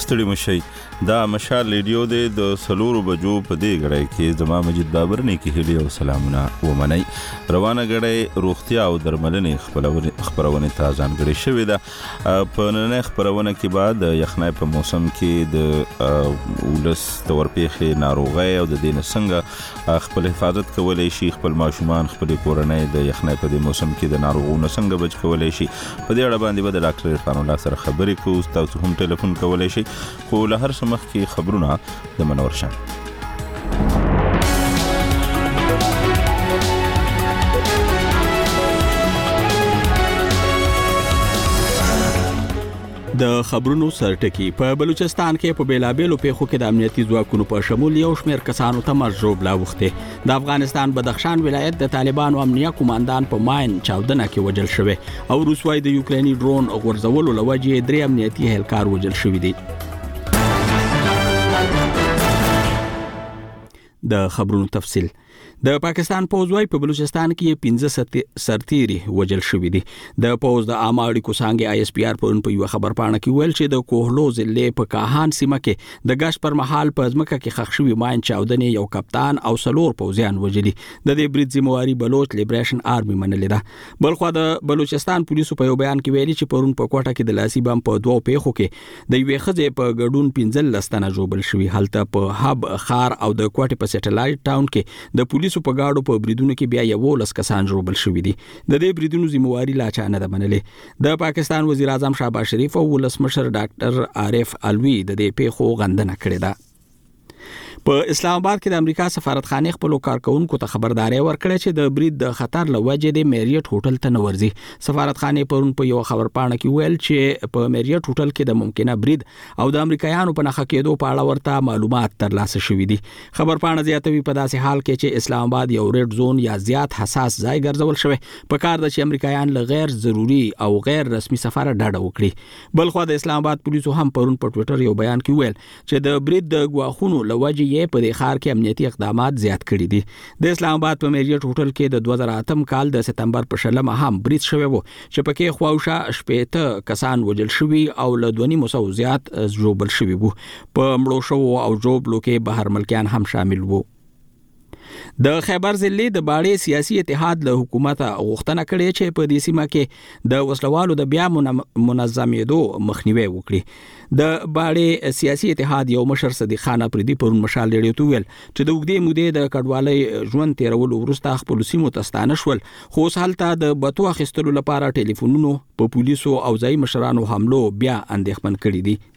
ستړي مشي. دا مشال ریډیو د 4 بجو په دې غړې کې زما مجید بابر نه کې هلي او سلامونه ومني. روانه غړې روغتیا او درملنې خبرونه ته ځانګړې شوې ده. په نن خبرونه کې بعد یخنۍ په موسم کې د ولس تورپېخې ناروغي او د دین څنګه خپل حفاظت کولای شي، خپل ماشومان خپل کورنۍ د یخنۍ په دې موسم کې د ناروغونو څنګه بچ کولای شي. په دې اړه باندې به د ډاکټر عرفان الله سره خبرې کوو. تاسو هم ټلیفون کولای شي، خو له هر څه مخکې خبرونه د منور شان. د خبرونو سرټکی په بلوچستان کې په بیلابېلو پیښو کې د امنیتي ځواکونو په شمول یو شمېر کسانو ته مرګ ژوبلا وخته. د افغانستان بدخشان ولایت د طالبانو امنیه کمانډان په ماین چاودنه کې وژل شوی او روسوي د یوکرینی ډرون غورځولو لوجې 3 امنیتي اهلکار وژل شوی دي. د خبرونو تفصیل. د پاکستان پوځ وايي په بلوچستان کې 15 سرتیري وژل شوی دي. د پوځ د عامه اړیکو څنګه آی اس پی آر په یو خبر پاڼه کې ویل چې د کوهلو ضلع په کاهان سیمه کې د غش پر مهال په ځمکه کې خښ شوی ماین چاودنې یو کپتان او 4 پوځیان وژلي. د دې برید ذمہواری بلوچ لیبریشن آرمي منلې ده. بلخو د بلوچستان پولیسو په یو بیان کې ویلي چې پرون په کوټه کې د لاسي بم په 2 پیښو کې د یوې خځې په ګډون 15 تنه ژوبل شوی. هلته په هب خار او د کوټه په سټلایټ ټاون کې د پولیسو په گاډو په بریدونو کې بیا 11 کسان ژوبل شوی دي. د دې بریدونو ذمہواری لا چا نه ده منلې. د پاکستان وزیر اعظم شهباز شریف او ولسمشر ډاکټر عارف علوی د دې پیښو غندنه کړې ده. په اسلام آباد کې د امریکا سفارتخانه خپل کارکونکو ته خبرداري ورکړه چې د برید د خطر لوجې د میریټ هوټل ته نورځي. سفارتخانه پرون په یو خبر پاڼه کې ویل چې په میریټ هوټل کې د ممکنه برید او د امریکایانو په نخښه کېدو په اړه ورته معلومات ترلاسه شوې دي. خبر پاڼه زیاتوي په داسې حال کې چې اسلام آباد یو ریډ زون یا زیات حساس ځای ګرځول شوی، په کار د چې امریکایان له غیر ضروري او غیر رسمي سفر ډډه وکړي. بلخو د اسلام آباد پولیسو هم پرون په ټوئیټر یو بیان کې ویل چې د برید د غواخونو لوجې په دې ښار کې امنیتي اقدامات زیات کړي دي. د اسلام آباد په میریټ هوټل کې د 2008 کال د سپتمبر په 16 هم برید شوی وو چې پکې خواوشا 80 کسان وژل شوي او له 2.5 زیات ژوبل شوي وو. په مړو شو او ژوبلو کې بهر ملکیان هم شامل وو. د خیبر ضلع د باړې سیاسي اتحاد له حکومت غوښتنه کړې چې په دې سیمه کې د وسلوالو د بیا منظمېدو مخنیوي وکړي. د باړې سیاسي اتحاد یو مشر صدیق خان افریدي پرون مشال ریډیو ته ویل چې د وګړي مودې د کډوالۍ ژوند تیرولو وروسته خپل سیمو ته ستانه شول، خو هلته د بتو اخیستلو لپاره ټلیفونونو په پولیسو او ځای مشرانو حملو بیا اندېښمن کړي دي.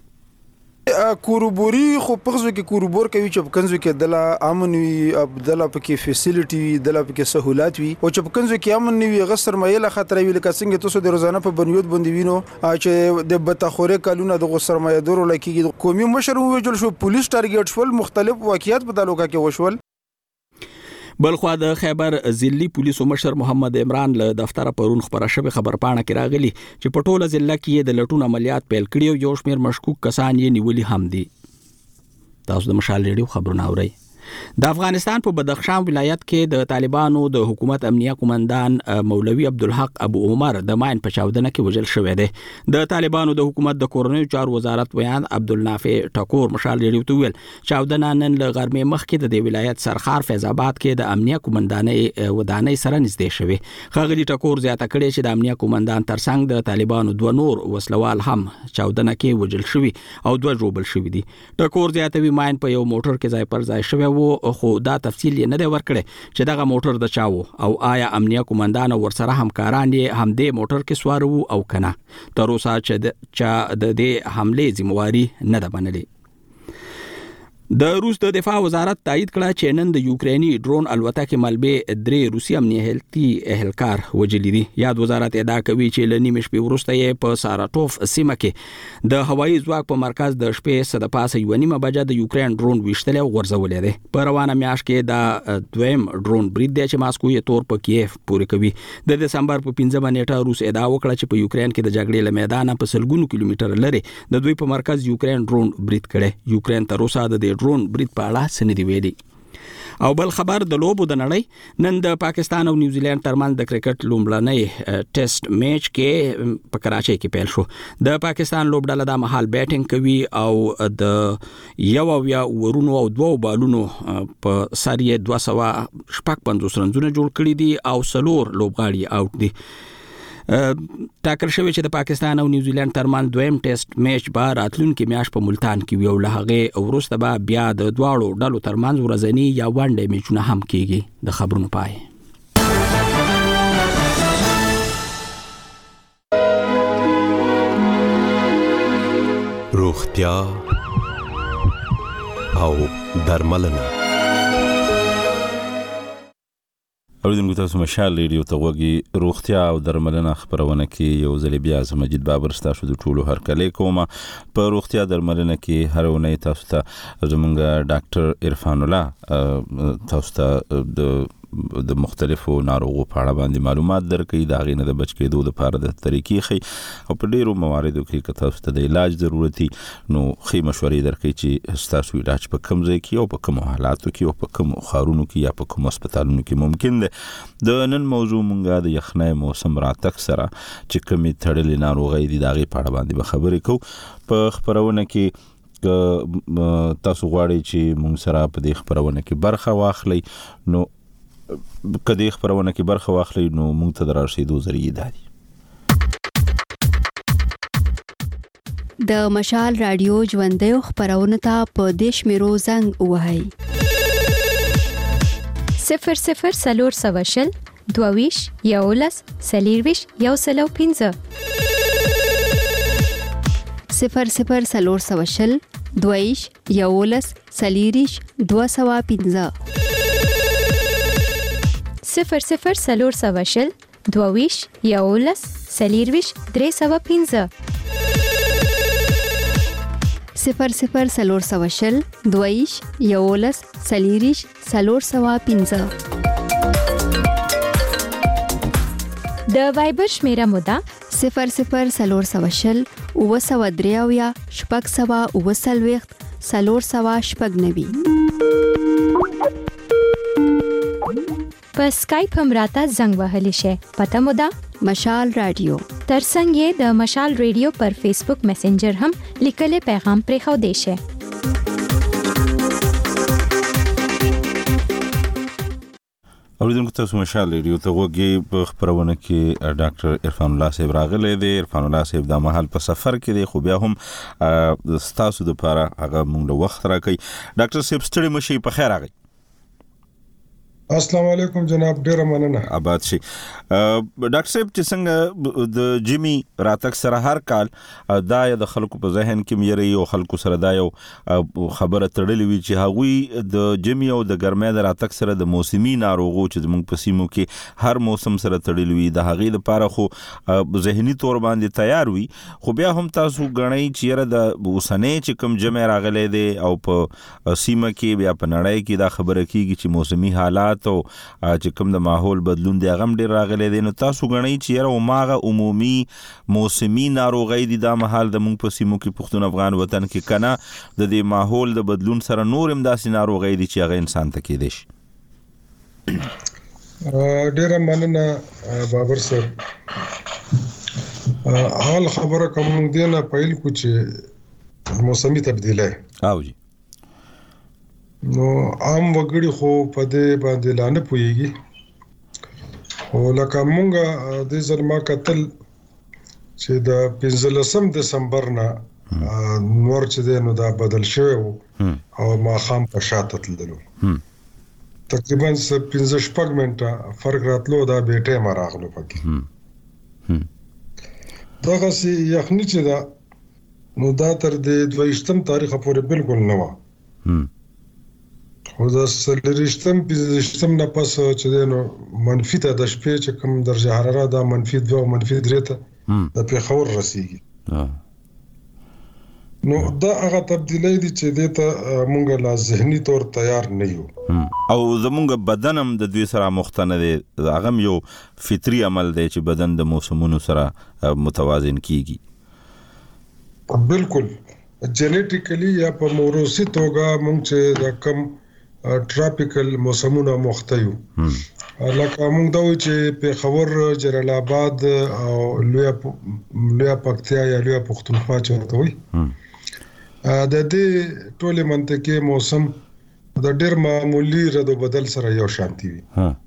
کوروبوري خو پغزو کې کوروبور کوي چې په کنزو کې دلا امن وي، دلا پکې فیسیلیټي وي، دلا پکې سہولات وي، او چې په کنزو کې امن نه وي غسر مایله خطر وي. لکه څنګه تاسو د روزانه په بنیاد باندې وینو چې د بتخوري کالونه د غسر مایدور لکه قومي مشر وجل شو، پولیس ټارګټ شول، مختلف واقعیات په تعلقه کې وشول. بلخو د خیبر ضلعي پولیسو مشر محمد عمران له دفتر پرون خبره شوی خبر پاڼه کې راغلی چې په ټوله ضلع کې د لټون عملیات پیل کړي او یو شمېر مشکوک کسان یې نیولي هم دي. تاسو د مشال ریډیو خبرونه اورئ. د افغانستان په بدخشان ولایت کې د طالبانو د حکومت امنیه کمانډان مولوی عبدالحق ابو عمر د ماین په چاودنه کې وژل شوی دی. د طالبانو د حکومت د کورنیو چارو وزارت بیان عبدالنافع ټکور مشال ریډیو ته ویل چاودنه نن له غرمې مخکې د ولایت سرخار فیض آباد کې د امنیه کمانډانې ودانۍ سره نږدې شوی. ښاغلي ټکور زیاته کړې چې د امنیه کمانډان ترڅنګ د طالبانو 2 نور وسلوال هم چاودنه کې وژل شوی او 2 ژوبل شوی دي. ټکور زیاتوي ماین په یو موټر کې ځای پر ځای شوی خو دا تفصیل یې نه دی ورکړی چې دغه موټر د چاو او آیا امنیه کمانډان ورسره همکاران یې هم دې موټر کې سوار وو او کنه. تر اوسه چې د دې حمله ذمہواری نه ده منلې. د روس د دفاع وزارت تایید کړه چې نن د یوکرینی ډرون الوتکې ملبې 3 روسي امنیتي اهلکار وژلي دي. یاد وزارت ادعا کوي چې ل نیمه شپې وروسته یې په ساراتوف سیمه کې د هوایي ځواک په مرکز د شپې سره د پاسه 1:30 بجې د یوکرین ډرون ویشتل او غورځولې ده. په روانه میاشت کې د دویم ډرون برید دی چې ماسکو یې تور په کیف پورې کوي. د دسمبر په 15 نیټه روس ادعا وکړه چې په یوکرین کې د جګړې له میدان په سلګونو کیلومتر لري د دوی په مرکز یوکرین ډرون برید کړي. یوکرین تر اوسه د ډرون برید په اړه څه نه دی ویلي. او بل خبر د لوبو د نړۍ نن د پاکستان او نیوزیلند ترمنځ د کرکټ لومړنی ټیسټ میچ کې په کراچۍ کې پیل شو. د پاکستان لوبډله د مهال بیټینګ کوي او د یو ورونو او 2 بالونو په ساریه 255 رنونه جوړ کړي دي او 4 لوبغاړي اوټ دي. ټاکل شوی چې د پاکستان او نیوزیلند ترمنځ دویم ټیسټ میچ به راتلونکي میاشت په ملتان کې وي او له هغې وروسته به بیا د دواړو ډلو ترمنځ ورځني یا ون ډے میچونه هم کیږي. د خبرونو پای. روغتیا او درملنه. اوریدونکو تاسو مشال ریډیو ته وګورئ. روغتیا او درملنه خبرونه کې یو ځل بیا مجید بابر ستاسو د ټولو هرکلی کوم. په روغتیا درملنه کې هر ونې تاسو ته زمونږ ډاکټر عرفان الله تاسو ته د مختلفو ناروغو په اړه باندې معلومات درکړي، دا غي نه د بچ کېدو لپاره د طریقې خي او په ډیرو مواردو کې که تاسو ته د علاج ضرورتي نو خي مشورې درکړي چې تاسو علاج په کوم ځای کې او په کوم حالاتو کې او په کوم خارونو کې یا په کوم هسپتالونو کې ممکن ده. د نن موضوع مونږه د یخنۍ موسم راتګ سره چې کومې تړلې ناروغۍ دي دا غي په اړه باندې خبرې کوو. په خبرونه کې تاسو غواړئ چې مونږ سره په دې خبرونه کې برخه واخلئ نو کدی خبرونه کې برخه واخلئ نو مونږ ته درشیدو ذریعہ دادي. د مشال رادیو ژوندۍ خبرونه ته په دیش میرو زنګ وهاي 00 سلور سواشل دوویش یولس سلیرویش یوسلو 15 00 سلور سواشل دوویش یولس سلیریش 215 00 سلور سواشل دوویش یولس سلیرویش 315 00 سلور سواشل دوویش یولس سلیریش 315 د وایبر شمیره مودا 00 سلور سواشل اوسودریاویا شپږ سوا اوسلويخت سلور سوا شپږ نوي. په سکایپ هم راته زنګ وهلی شي. پته مو ده مشال رادیو. ترڅنګ یې د مشال رادیو پر فیسبوک میسنجر هم لیکل پیغام پرې خو دی شي. اوریدونکو تاسو مشال ریډیو ته وګورئ. په خبرونه کې ډاکټر عرفان الله صاحب راغلی دی. عرفان الله صاحب د محل په سفر کې دی خو بیا هم تاسو د لپاره هغه موږ له وخت راکړي. ډاکټر صاحب ستړي مشي، په خیر راغی. السلام علیکم جناب، ډیره مننه. آباد شي. ډاکټر صاحب چې څنګه د جمی راتک سره هر کال دا د خلکو په ذهن کې مېری او خلکو سره دا یو خبره تړلې وی چې هغوی د جمی او د ګرمۍ د راتک سره د موسمي ناروغو چې زموږ په سیمو کې هر موسم سره تړلې وي د هغې لپاره خو ذهني تور باندې تیار وي، خو بیا هم تاسو غنئ چې د اوسنۍ چې کوم جمی راغلی دی او په سیمه کې بیا په نړۍ کې دا خبره کیږي چې موسمي حالات او چې کوم د ماحول بدلون دی هغه ډیر راغلی دی، نو تاسو غنئ چې یاره عمومي عمومي موسمي ناروغۍ دي دا مهال د موږ په سیمو کې پښتون افغان وطن کې کنه د دې ماحول د بدلون سره نور هم داسې ناروغۍ دي چې هغه انسان ته کېدای شي. ډیره مننه بابر صاحب. حال خبره کوم دی نه پیل کو چې موسمي تبدیلی او جی نو عام وګړي خو په دې باندې لانه پويږي. او لکه مونږه د ځلما قتل چې د 15 دسمبر نه نور چې دی نو دا بدل شوی او ما خام په شاته تللو تقریبا 15 منټه فرق راتلو دا به ټیم راغلو پکې. دغه سي یخني چې دا نو دا تر د 22 تاریخ پورې بالکل نه و. خو دا سلریشتم نه پس چې دی نو منفي ته د شپې چې کوم درجه حرارت دا -2 او -3 ته د پیښور رسیږي. نو دا هغه تبدیلی دي چې د ته مونږ لا ذهني تور تیار نه یو او زمونږ بدن هم د دوی سره مختنه دی، هغه یو فطري عمل دی چې بدن د موسمونو سره متوازن کیږي. بالکل جنیټیکلی یا په موروثي توګه مونږ چې د کم ټراپیکل موسمونه مختیو لکه موږ دا وایو چې پیښور جلال آباد او لویه پکتیا یا لویه پښتونخوا چورته وي د دې ټولې منطقې موسم د ډېر معمولی رد و بدل سره یو شانتي وي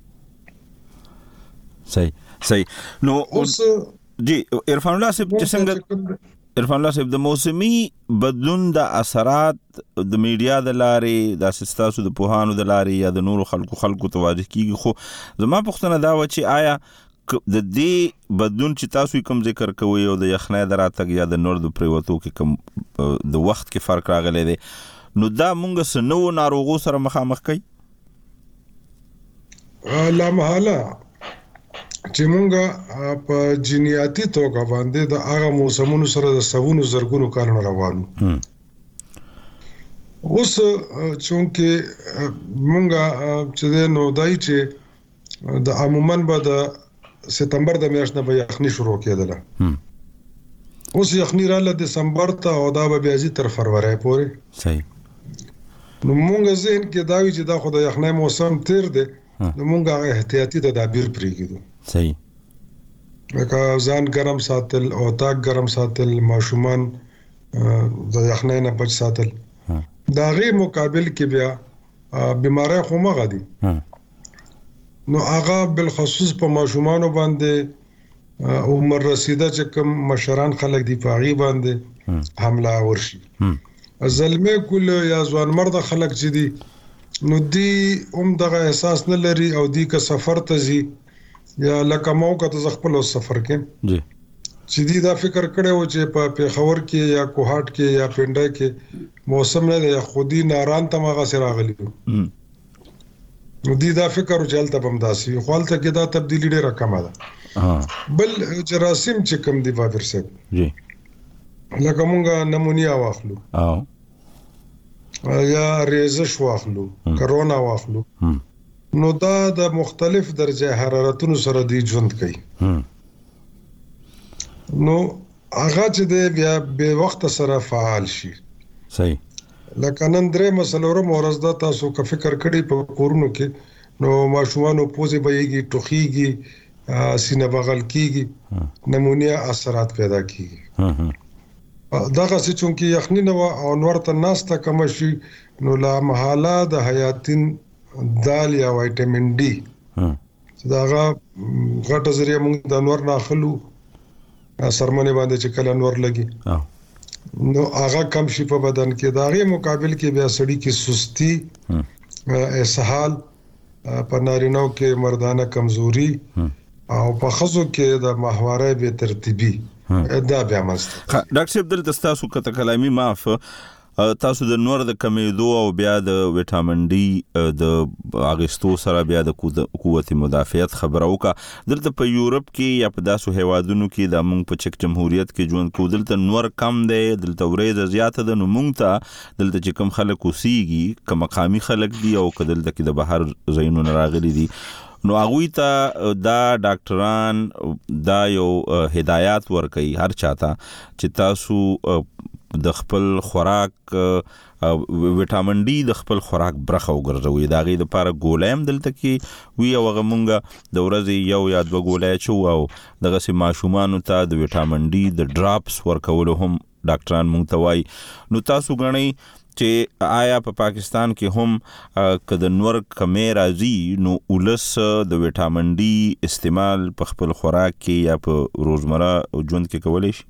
صحیح نو اوس جی عرفان الله صاحب د موسمي بدلون د اثرات د میډیا د لارې د اساس د پوهانو د لارې یا د نورو خلکو تواجه کیږي خو زما پوښتنه دا و چې آیا د دې بدلون چې تاسو کوم ذکر کوئ او د یخنۍ د راتګ یا د نور د پریوتو کې کوم د وخت کې فرق راغلی دی نو دا مونږ سنو ناروغو سره مخامخ کوي لا محاله چې مونږه په جینیاتي توګه باندې د هغه موسمونو سره د سوونو زرګونو کارونه روانو اوس چونکه مونږه چې نو دای چې د عموما به د ستمبر د میاشتې به یخني شروع کېدله اوس یخني رااله دسمبر ته او دا به بیا تر فروری پورې صحیح نو مونږ ذهن کې دا وی چې دا خو د یخنۍ موسم تیر دی نو مونږه احتیاطي تدابیر پرېږدو صحیح لکه ځان ګرم ساتل او تاک ګرم ساتل ماشومان د یخنۍ نه بچ ساتل دا غي مقابل کې بیا بیماری خو مغه دي نو هغه بالخصوص په ماشومانو باندې عمر رسیده چې کوم مشران خلک دی په غي باندې حمله ورشي زلمه کول یا ځوان مرد خلک چې دي نو دی دغه احساس نه لري او دی که سفر ته ځي یا لکه موقع ته خپل سفر کې جی چې دی دا فکر کړی و چې په پیښور کې یا کوهاټ کې یا پنډای کې موسم نه دی خودي ناران ته مغه سره راغلی نو دی دا فکر چې هلته بمداسي خو هلته کې دا تبدیلی ډیره کمه ده بل جراثیم چې کم دی بابر صاحب جی لکه مونږه نمونیا واخلو یا ریزش واخلو کرونا واخلو نو دا د مختلف درجه حرارتونو سره دی ژوند کوي نو هغه چې دی بیا به وخت سره فعال شي صحیح لکه نن درې مسلوره مورز دا تاسو کا فکر کړی په کورونو کې نو ماشومان پوزې بهيږي ټوخيږي سینه بغل کیږي نمونیا اثرات پیدا کیږي دغه څه چونکی یخنی نو او نور ته ناسته کم شي نو لا محاله د حیاتین دال یا وټامین ډي داغه غټه ذریعہ موږ د نور ناخلو سرمنه باندې چې کله نور لګي نو هغه کم شي په بدن کې داغه مقابل کې بیا سړی کې سستی اسهال په نارینو کې مردانه کمزوري او په خزو کې د ماهواره به ترتیبي دا بیا مست ډاکټر صاحب دلته تاسو کته کلامي معاف تاسو د نور د کمیدو او بیا د وټامین ډي د اغستو سره بیا د قوت مدافعت خبرو کا دلته په یورپ کې یا په داسو هیوادونو کې د مونږ په چک جمهوریت کې ژوند کو دلته نور کم دی دلته ورېز زیاته د نو مونږ ته دلته چې کم خلک وسیږي کم مقامي خلک دی او کدلته کې د بهر زینون راغلي دي نو هغوی ته دا ډاکټران دا یو هدایت ورکوي هر چاته چې تاسو د خپل خوراک وټامین ډي د خپل خوراک برخه وګرځوي دا غي د لپاره ګولیم دلته کې وی او غمونګه د ورځې یو یا دوه ګولای چو او دغه سي ماشومان ته د وټامین ډي د ډراپس ورکول هم ډاکټران مونږ ته وای نو تاسو غنئ چې آیا په پاکستان کې هم کده نور کمې راځي نو ولس د وټامین ډي استعمال په خپل خوراک کې یا په روزمره ژوند کې کولای شي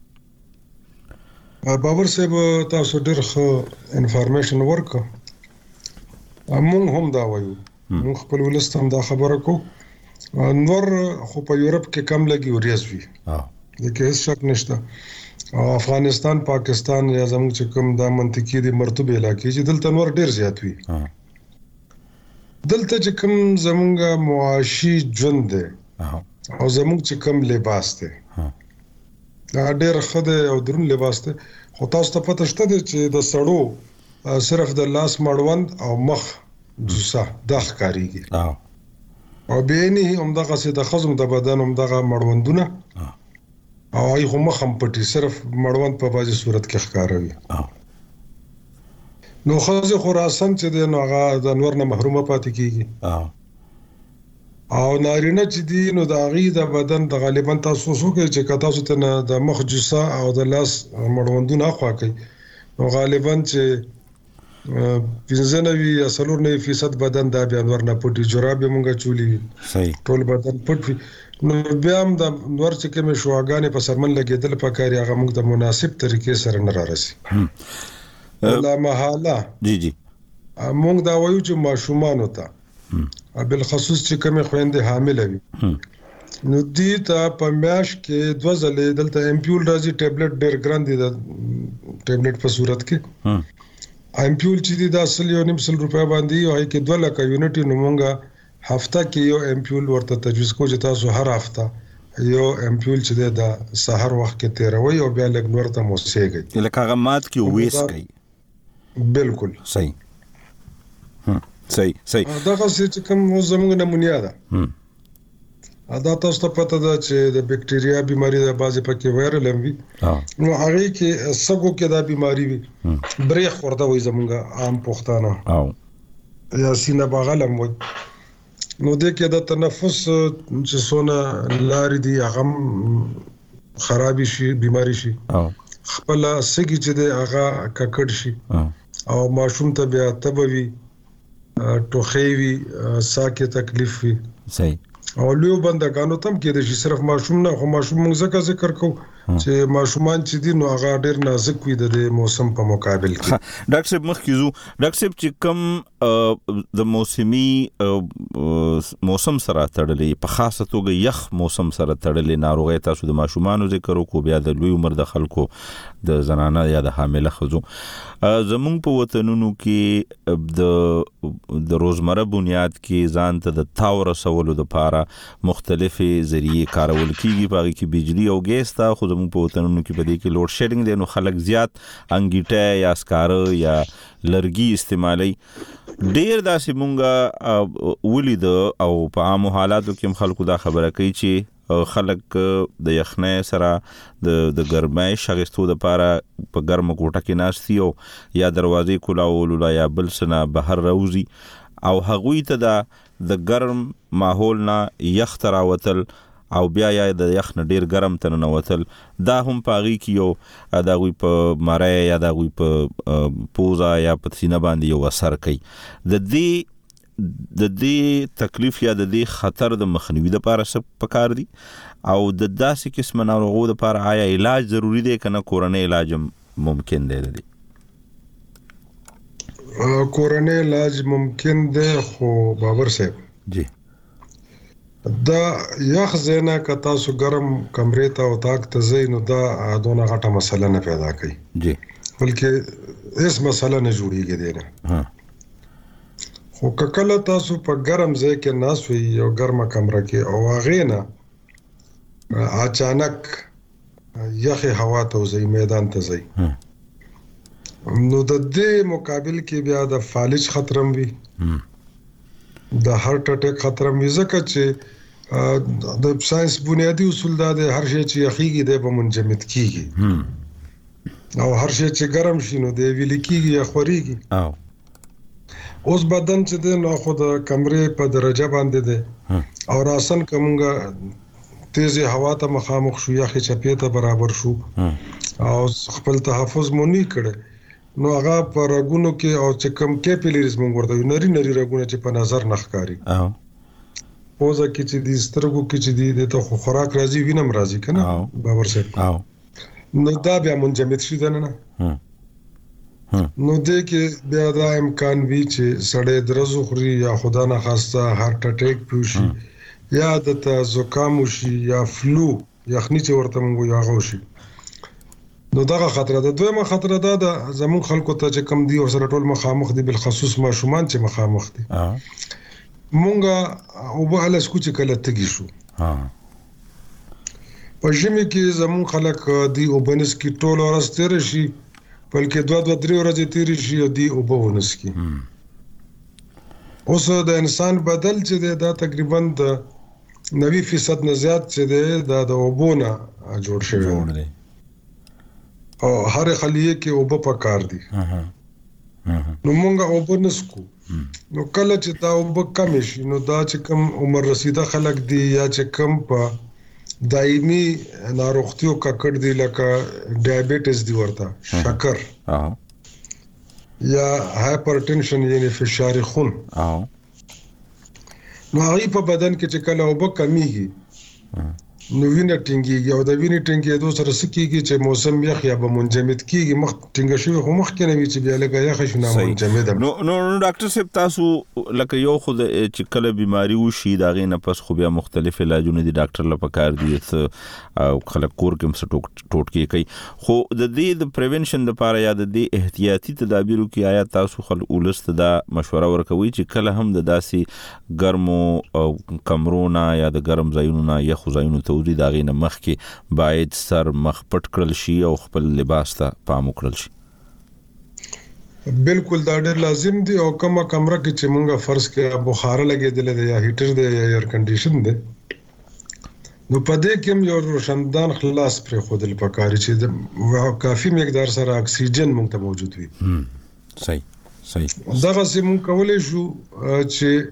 باور صاحب تاسو ډېر ښه انفارمیشن ورکړه موږ هم دا وایو موږ خپل ولستم دا خبره کو نور خو په یورپ کې کم لګي وريز وي دغه هیڅ شک نشته افغانستان پاکستان یا زموږ چې کوم دا منطقي دي مرتبه علاقې چې دلته نور ډېر زیات وي دلته چې کوم زموږ معاشي ژوند دی او زموږ چې کوم لباس دی دا ډېر خده او درون لباس دی خو تاسو ته پته شته چې د سړو صرف د لاس مړوند او مخ جوسه د ښکاریږي او بینه هم دغه څه د خزم د بدن هم دغه مړوندونه او ای هم مخم پټي صرف مړوند په بازي صورت کې ښکاروي نو خزه خراسان چې د نوغه د نور نه محرومه پاتې کیږي او نارینه چې دی نو د غي د بدن د غالبا تاسو کې چې کتا څه نه د مخ جسا او د لاس مړوندونه اخوا کوي نو غالبا چې 95% بدن دا بیا نور نه پټي جرابې مونږه چولي صحیح ټول بدن پټ وي نو بیا هم د نور چې کوم شواګانې په سرمن لګیدل پکاري هغه موږ د مناسب طریقې سره نه راسي لا محاله جی موږ دا وایو چې ماشومان وتا بل خصوص چې کوم خويندې حامل وي نو دې ته په میاش کې 2 ځلې دلته امپیول راځي ټابلیټ ډېر ګران دي د ټابلیټ په صورت کې امپیول چې د 1.5 روپیا باندې او کې 2 لک یونټ نو مونږه هفته کې یو امپیول ورته تجویز کو چې تاسو هر هفته یو امپیول چې د سحر وخت کې تیروي او بیا لګ نور ته موسیږي لکه هغه مات کې وېس کوي بالکل صحیح دا چې کوم زموږ نمونه ده دا تاسو ته پته ده چې د بکټریا بيماري د بازي پکې وایرل هم وي نو هغه کې سګو کې دا بيماري وي بریخ ورته وي زموږ عام پښتانه یا سینه بغل هم وي نو د کې د تنفس چې سونه لارې دي هغه خرابې شي بيماري شي خپل سګي چې د هغه ککړ شي او ماشوم ته بیا تبوي ټوخی وي ساکه تکلیف وي صحیح او لوی بندګانو تم کې د صرف ماشوم نه خو ماشوم موږ ذکر کو چې ماشومان چې دي نو هغه ډېر نازک وي د موسم په مقابل کې ډاکټر صاحب مخکې ډاکټر صاحب چې کوم د موسمي موسم سره تړلې په خاصه توګه یخ موسم سره تړلې ناروغي تاسو د ماشومانو ذکر وکړو بیا د لوی عمر د خلکو د زنانه یا د حامله ښځو زمونږ په وطنونو کې د روزمره بنیاد کې ځان ته د تاو رسولو لپاره مختلفې ذریعې کارول کیږي باغې کې بجلی او ګیس ته خو زمونږ په وطنونو کې په دې کې لوډ شیډینګ دی نو خلک زیات انګیټه یا سکاره یا لرګي استعمالي ډیر داسې مونږه ولید او په عام حالاتو کې خلکو دا خبره کوي چې خلک د یخنۍ سره د ګرمۍ شغستو د لپاره په ګرمه کوټه کې ناشتي او یا دروازې کولاول یا بل سنا بهر راوزي او هغوی ته د ګرم ماحول نه یخ تراوتل او بیا یا د یخ نه ډیر ګرم ته نوتل دا هم پاغي کیو دا غوي په مړی یا دا غوي په پوزا یا په سینه باندې یو اثر کوي د دې تکلیف یا د دې خطر د مخنیوي لپاره څه پکار دي او د داسې قسم ناروغو لپاره آیا علاج ضروری دی کنه کورنۍ علاج ممکن دی کورنۍ علاج ممکن دی خو باور صاحب جی دا یخ زینا که تاسو ګرم کمرې ته او تاک ته زینو دا دونه غټه مسله نه پیدا کوي جی بلکې هیڅ مسله نه جوړیږي دی نه خو کله تاسو په ګرم ځای کې ناس وي یو ګرمه کمره کې او هغه نه اچانک یخ هوا ته ځي میدان ته ځي نو د دې مقابل کې بیا د فالج خطرم وي د هارت اٹیک خطرم وي ځکه چې د ساينس بنیادی اصول دا د هر شي چې یخیږي د به منجمد کیږي او هر شي چې ګرم شي نو د ویل کیږي یا خوريږي اوس بدن چې د نو خو د کمرې په درجه باندې ده او راسن کومګه تیزه هوا ته مخامخ شو یا خچپې ته برابر شو او خپل تحفظ مونږ کړي نو هغه پر رګونو کې او چې کم کیپیلریز مونږ ورته نری رګونه چې په نظر نخکاری پوزه کې چې د سترګو کې چې د ته خوراک راځي وینم راځي کنه باور سره نو دا بیا منجمد شي دنه نه نو دې کې بیا دا امکان وی چې سړی درزو خوري یا خدا نه خواسته هارت اٹیک پیوشي یا د زکام شي یا فلو یخنی چې ورته مونږ یو هغه شي نو دا خطر ده دویمه خطر ده د زمون خلکو ته چې کم دی او سره ټول مخامخ دي بل خصوص ماشومان چې مخامخ دي مونږه او به له سکو چې کله تګی شو په ژمي کې زمون خلک دی او بنس کې ټول ورستره شي بلکې 2-3 ورځې تیری شي او دی او به ونس کې اوس د انسان بدل چې دا تقریبا د 90% نه زیات چې دا د وبونه جوړ شوی او هر خلیه کې وب په کار دي نو مونږه اوبه نسکو نو کله چې دا اوبه کم شي نو دا چې کم عمر رسیده خلک دي یا چې کم په دایمي ناروغتیو ککړ دي لکه ډایابټیس دی ورته شکر یا هایپرټنشن یعنی فشار خون نو هغه په بدن کې چې کله اوبه کمیږي نو وینه ټینګيږي او د وینې ټینګېدو سره سکیږي چې موسم یخ یا به منجمد کیږي مخ ټینګ شوی خو مخ کې نه وي چې بیا لګا یخ شنه منجمد نو ډاکټر صاحب تاسو لکه یو خو د چې کله بیماری وشي دا غي نه پس خو بیا مختلف علاجونه دي ډاکټر لپاره کار دي او خلک کور کې ټوټکی کوي خو د دې د پریونشن لپاره یا د دې احتیاطي تدابیرو کې آیا تاسو خلک ولست دا مشوره ورکوي چې کله هم د داسي ګرمو او کمرونا یا د ګرم ځایونو یا خو ځایونو ته دا غي نه مخ کې باید سر مخ پټ کړل شي او خپل لباس ته پام وکړل شي بالکل دا ډېر لازم دی او کومه کمره کې چې مونږه فرض کې بخار لګیدل دی یا هیټر دی یا ایر کنډیشن دی نو په دې کې یو روشندان خلاص پر خودل پکاري چې کافي مقدار سره اکسیجن مونږ ته موجود وي صحیح دا چې مونږ کولای شو چې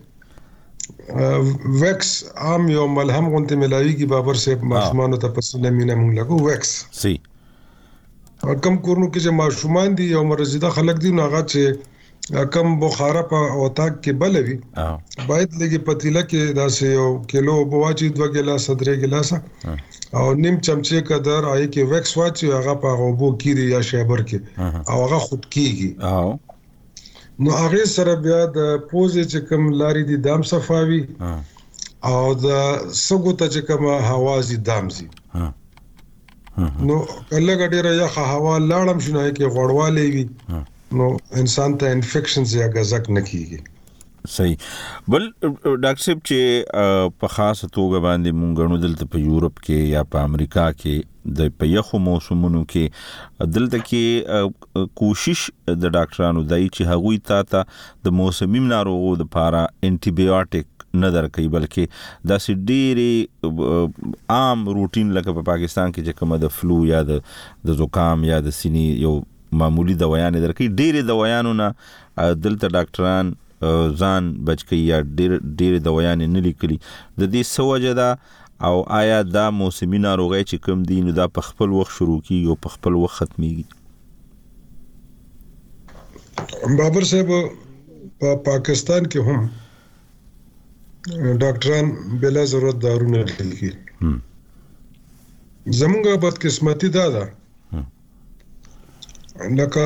ویکس عام یو ملهم غونته ملاویږي بابر صاحب ماشومان ته پسنه مینه مونږ لګو ویکس سی کم کورنو کې چې ماشومان دي او مرزیده خلک دي نو هغه چې کم بخاره په اوتاق کې بلوي باید لګي پتیله کې داسې یو کیلو بواچی 2 ګلاس 3 ګلاس او نیم چمچه قدر آی کې ویکس واچي هغه په غوبو کې یا شیبر کې او هغه خود کیږي نو هغه سره بیا د پوزې چې کوم لاري دي دام صفاوي او د سګو ته چې کوم حوازي دامزي نو کله ګډه یا هوا لاړم شنه کې غوړوالی وي نو انسان ته انفیکشنز یا غزک نکېږي صحیح بل ډاکټر صاحب چې په خاص توګه باندې مونږ غنو دلته په یورپ کې یا په امریکا کې د په یخو موسمونو کې دلته کې کوشش د ډاکټرانو دای چې هغوی ته د موسمي ناروغو د لپاره انټي بایوټیک نه درکې بلکې دا سې ډېری عام روټین لکه په پاکستان کې چې کومه د فلو یا د زکام یا د سینې یو معمولی دوايان درکې ډېری دوايانو نه دلته ډاکټران ځان بچکی یا ډېر دوايان نه لیکلي د دې سوجه دا او آیا دا موسمي ناروغي چې کوم دي نو دا په خپل وخت شروع کیږي او په خپل وخت ختميږي بابر صاحب په پاکستان کې هم ډاکټران بلا ضرورت دارونه لیکي زموږه بدقسمتي دا ده لکه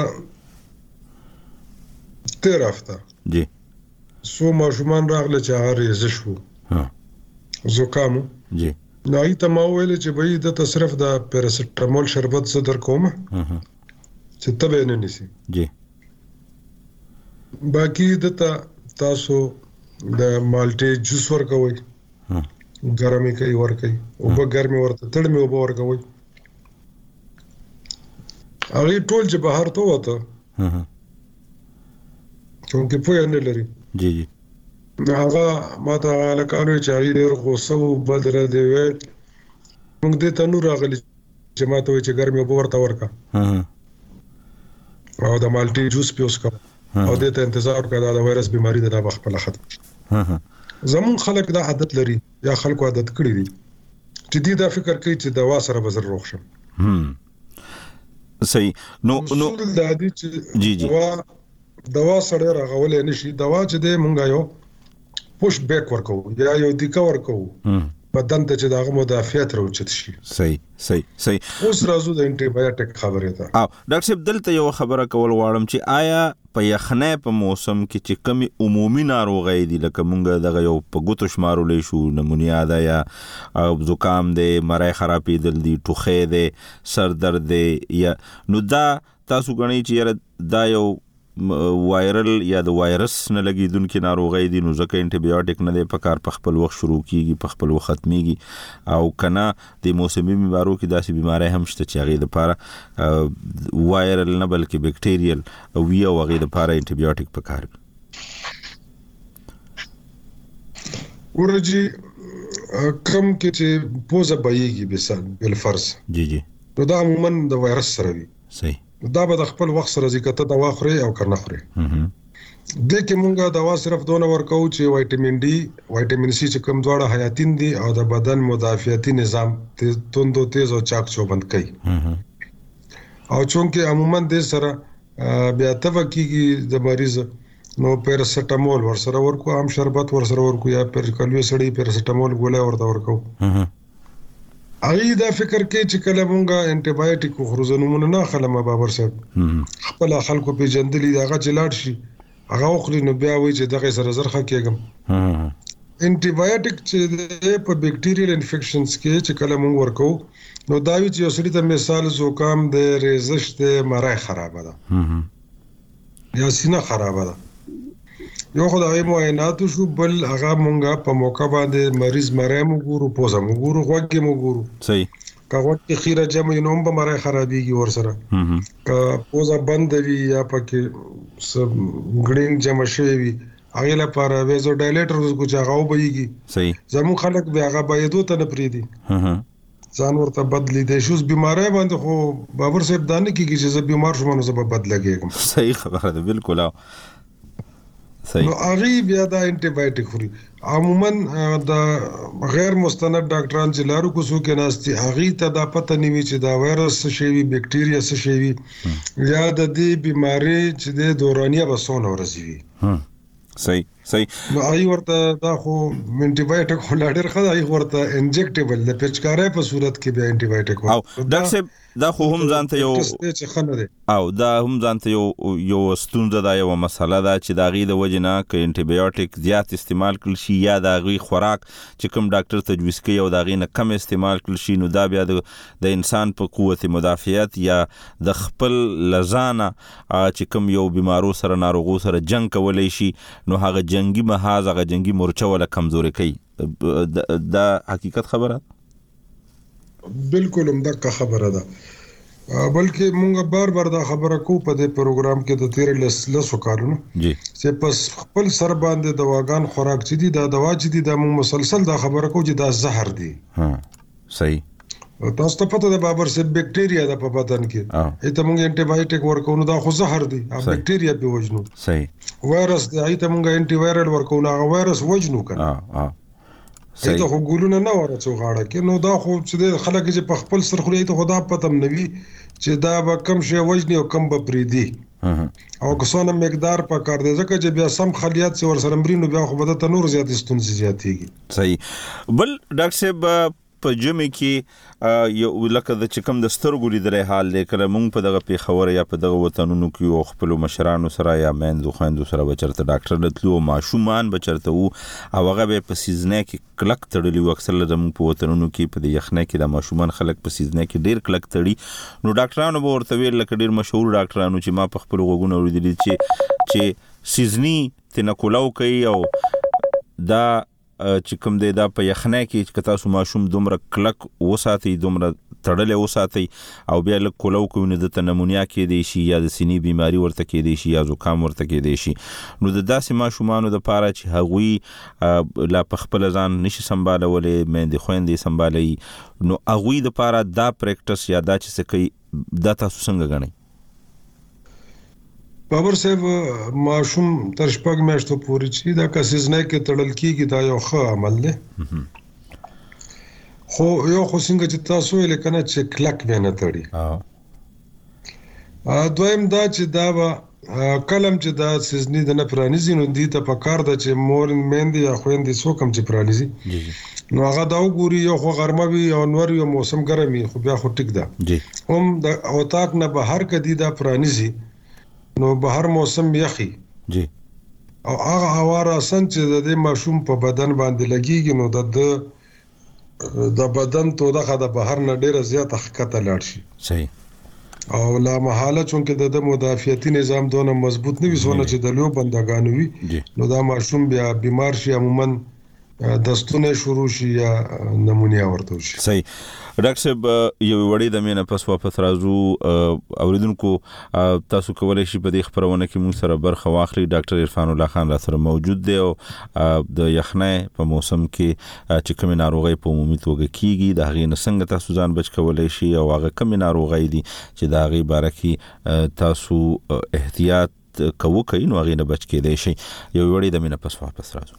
تیر هفته جی سو ماشومان راغله چې هغه ریزه شو زکامو جی نو ای ته ما ویل چې به د تصرف د پیراسټامول شربت صدر کوم چې تبه نه نسی جی باقی د تاسو د مالټي جوس ورکوي ګرمي کوي ورکوي او په ګرمي ورته تړمي او ورکوي هغه ټول چې بهر ته وته څنګه په نه لري جی جی هغه ماته لکانو چې هغه ډېر غوسه او بدر دی وي موږ دې ته نور راغلي چې ماته وي چې ګرمي وب ورته ورکا او د مالټي جوس پیوس کا او دې ته انتظار کړه د وایرس بیماری د وخت په لخت زمون خلک دا عادت لري یا خلکو عادت کړی دي چې دې دا فکر کوي چې دوا سره بزر روغ شم صحیح نو دا دي چې جی جی دوا سره راغولې نشي دوا چې دې مونږه یو پوش بیک ورکو یا یو دیکا ورکو بدن ته چې داغه مدافعت راوچت شي صحیح اوس راځو د انټي بایوټیک خبره ده او ډاکټر صاحب دلته یو خبره کول غواړم چې آیا په یخنۍ په موسم کې چې کمی عمومي ناروغي دي لکه مونږ دغه یو په ګوتو شمارولې شو نمونیا ده یا زکام ده مړی خرابېدل دي ټوخی ده سر درد ده یا نو دا تاسو غنئ چې دا یو وایرل یا د وایرس نه لګیدونکو ناروغي دي نو ځکه انټي بایوټیک نه دی په کار په خپل وخت شروع کیږي په خپل وخت ختميږي او کنا د موسمي بیمارو کې داسې بیماری هم شته چې هغه د لپاره وایرل نه بلکې بیکټیریل او یا هغه د لپاره انټي بایوټیک په کار ورجی کم کې چې پوزه بایږي بل فرض جی جی نو دا عموما د وایرس سره وي صحیح دا به د خپل وخت سره ذکر دوا خوري او کنه خوري د کې مونږه دوا صرف دونه ورکو چې وایټامین ډي وایټامین سي چې کوم دواړه حیاتین دي او د بدن مدافعتي نظام توندو تیز او چاک چوبند کوي او چونکه عموما د سره بیا تفکیږي د مریض نو پیراسټامول ورسره ورکو عام شربت ورسره ورکو یا پرکلیو سړی پیراسټامول ګولای ورته ورکو دا فکر کې چې کله مونږه انټي بایوټیک خو نمونه نه خلمه بابر صاحب خپل خلکو په جندلې دغه جلاړ شي هغه خو نو بیا وایي چې دغه سره زرخه کېږم انټي بایوټیک چې په بیکټیریل انفیکشنز کې چې کله مونږ ورکو نو دا وی چې اوسړي ته مثال زوکام د ریزش د مرای خراب ده یا سینه خراب ده یو خدای معاینات شو بل هغه مونږه په موقع باندې مریض مرای مو ګورو پوزه مو ګورو غوږ مو ګورو صحیح کاغذ کې خیره جمع نوم به مرای خرابېږي ور سره کا پوزه بند وي یا پکې سب ګړین جمع شوی وي هغه لپاره ویزو ډایلیټر کو چاغاو بېږي صحیح زمو خلک به هغه بایدو ته نه پریدي ځان ورته بدلی دي شوز بیماری باندې خو بابر صاحب دانه کیږي چې زه بیمار شوم نو زه به بدلګم صحیح خبره ده بالکل صحیح نو هغه بیا دا انټي بایوټیک خوري عموما دا غیر مستند ډاکټران چې لارو کو سو کې ناستي هغه ته دا پته نیوي چې دا وایرس څه شی وي بکټیریا څه شی وي یا د دې بیماری چې د دورانیه بسونه ورسېږي صحیح نو ای ورته دا خو انټي بایوټیک خو لاډر خدای ورته انجکټیبل د پچکارې په صورت کې به انټي بایوټیک او ډاکټر صاحب دا خو هم ځانته یو او دا هم ځانته یو ستونزه ده یو مسله ده چې دا غي د وجنه ک انټي بایوټیک زیات استعمال کړي شي یا دا غي خوراک چې کوم ډاکټر تجویز کوي او دا غي نه کم استعمال کړي شي نو دا بیا د انسان په قوت مدافعت یا د خپل لزانه چې کوم یو بیمارو سره ناروغو سره جنگ کولای شي نو هغه جنگي محاذ هغه جنگي مورچه ولا کمزوري کوي دا حقیقت خبره بالکل هم دغه خبره ده بلکې مونږ بار دا خبره کو په دې پروګرام کې د 13 کالونو جی چې پس خپل سر باندې دواګان خوراک چې دي دا دوا چې دي دا مونږ مسلسل دا خبره کو چې دا زهر دي صحیح تاسو ته پته ده بابر صاحب بکټیریا د په بدن کې ایته مونږ انټي بایوټیک ورکو نو دا خو زهر دي بکټیریا به وجنو صحیح وایرس دی ایته مونږ انټي وایرل ورکو نو هغه وایرس وجنو کنه ایته خو ګولونه نه ورڅو غاړه کې نو دا خو چې خلک چې په خپل سر خوري ته خدا پتم نوي چې دا به کم شي وجني او کم به پریدي او کسونه مقدار په کار دی ځکه چې بیا سم خلیات څور سره مرینو بیا خو بده تنور زیات ستونزې زیاتېږي صحیح بل ډاکټر صاحب په جمع کې یو لکه د چکم د سترګو لیدلې حال دی کله مونږ په دغه پیښور یا په دغه وطنونو کې او خپل مشرانو سره یا میندو خويندو سره بچرته ډاکټر لتلو ماشومان بچرته وو او هغه به په سیزنه کې کلک تړلی و اکثر زموږ په وطنونو کې په یخنه کې د ماشومان خلک په سیزنه کې ډیر کلک تړي نو ډاکټرانو به ورته ویل لکه ډیر مشهور ډاکټرانو چې ما په خپل غوګونو اوریدلی چې سیزنی تنکولاو کوي او دا چې کوم دی دا په یخنه کې چې تاسو ماشوم دومره کلک وساتي دومره تړلې وساتي او بیا له کولو کوي نو د نمونیا کې دی شي یا د سینې بیماری ورته کې دی شي یا زکام ورته کې دی شي نو د داسې ماشومانو د پاره چې هغوی لا په خپل ځان نشي سمبالولې مېندې خويندې سمبالي نو هغوی د پاره دا پریکټس یا دا چې څه کوي دا تاسو څنګه غنئ بابر صاحب ماشوم تر شپږ میاشتو پورې چې دا کسیزنه کې تړل کیږي دا یو ښه عمل دی خو یو خو څنګه چې تاسو یې لکنه چې کلک نه تړي دویم دا چې دا کلم چې دا سیزنی د نه پرانیزي نو دي ته پکار د چې مور مېندې یا خويندې څوک هم چې پرانیزي نو هغه دا وګوري یو خو غرمه وي او نور یو موسم ګرمي خو بیا خو ټیک ده هم د اوتاک نه بهر کدي دا پرانیزي نو بهر موسم یخي جی او هغه هوا راسن چې د ماشوم په بدن باندې لګيږي نو د بدن توده د بهر نه ډیره زیات حقیقت لاړ شي صحیح او لا محاله چونکه د مدافعتي نظام دونه مضبوط نه وي سونه چې د لو بندګانو وي نو دا ماشوم بیا بیمار شي عموما دستونه شروع شي یا نمونیا ورته شي. صحیح. ډاکټر صاحب یو وړي د مینه پس واپس راځو. اوریدونکو تاسو کولای شئ په دې خبرونه کې موږ سره برخه واخلي. ډاکټر عرفان الله خان را سره موجود دی او د یخنۍ په موسم کې چې کوم ناروغي په عمومي توګه کیږي د هغې نه څنګه تاسو ځان بچ کولای شئ او هغه کوم ناروغي دي چې د هغې باره کې تاسو احتیاط کوئ نو هغې نه بچ کېدای شئ. یو وړي د مینه پس واپس راځو.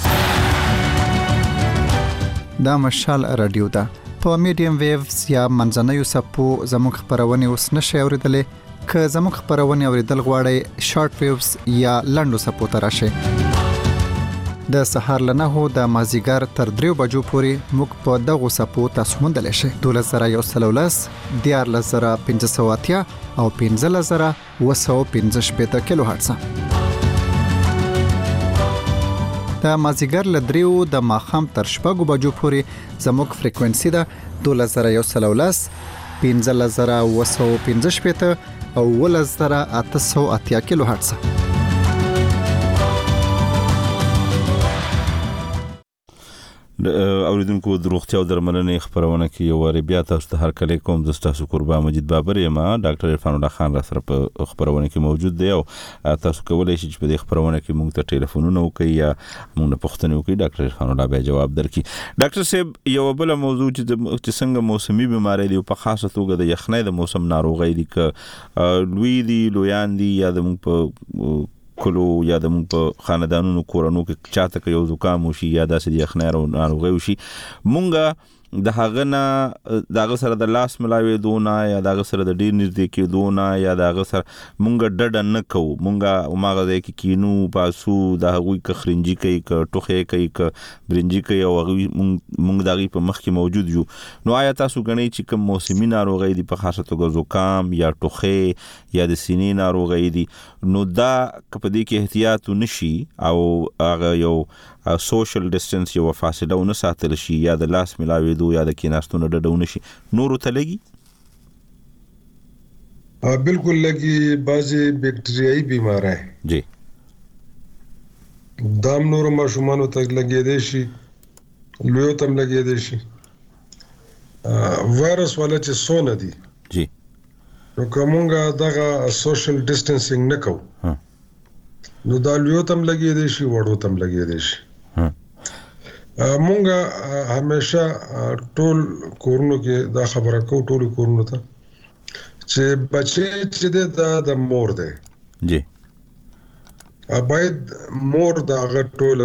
دا مشال رادیو ده په میډیم ویوز یا منځنوي سپو زموږ خبرونه اوس نشي اوریدلې. که زموږ خبرونه اوریدل غواړئ شارټ ویوز یا لنډو سپو ته راشئ. د سهار له 9 د مازیګر تر 3 بجو پورې موږ په دغه سپو تاسو موندلی شئ. 12113 14580 او 15215 کیلو هرتز. د مازیګر له 3 د ماخام تر 6 بجو پورې زموږ فریکوئنسي ده 12113 15215 او 11880 کیلو هرتز. اوریدونکو د روغتیا او درملنې خبرونه کې یو وری بیا تاسو ته هر کله کوم د تاسو قربان مجید بابر یم. ډاکټر عرفان الله خان را سره په خبرونه کې موجود دی او تاسو کولای شئ چې په دې خبرونه کې موږ ته ټلیفونونه وکړئ یا موږ نه پوښتنه وکړئ. ډاکټر عرفان الله به جواب درکړي. ډاکټر صاحب یو بل موضوع چې څنګه موسمي بیماری دی په خاصه توګه د یخنۍ د موسم ناروغي دي ک لوی دي لویان دي یا د موږ په کلو یا د موږ په خاندانونو کورونو کې چاته کې یو زکام وشي یا داسې یخنۍ ناروغي وشي مونږه د هغه نه دغه سره د لاس ملاوي دونه یا دغه سره د ډیر نږدې کې دونه یا دغه سره مونږ ډډ نه کوو. مونږه ماغه کې کینو پاسو د هغوی کخرنجي کوي ک ټوخه کوي ک برنجي کوي او مونږ دغه په مخ کې موجود یو. نو آیا تاسو غنئ چې کوم موسمي ناروغي دي په خاصه توګه زکام یا ټوخه یا د سینې ناروغي دي نو دا په دې کې احتیاط نشي او هغه یو سوشل ډیسټنس یو فاصله ونه ساتل شي یا د لاس ملاوي دو یا د کیناستونو ډډونه شي نور ته لګي. بالکل لګي. بعضي بیکټریايي بیماری جی دام نور ماشومانو ته لګي دي شي لوی تم لګي دي شي وایرس ولا چې سونه دي جی نو کومه دغه سوشل ډیسټنسینګ نکو نو دا لوی تم لګي دي شي وړو تم لګي دي شي. مونږه همیشه ټول کورونو کې دا خبره کوو ټول کورونو ته چې بچي چې د مور دی جی باید مور دا غټول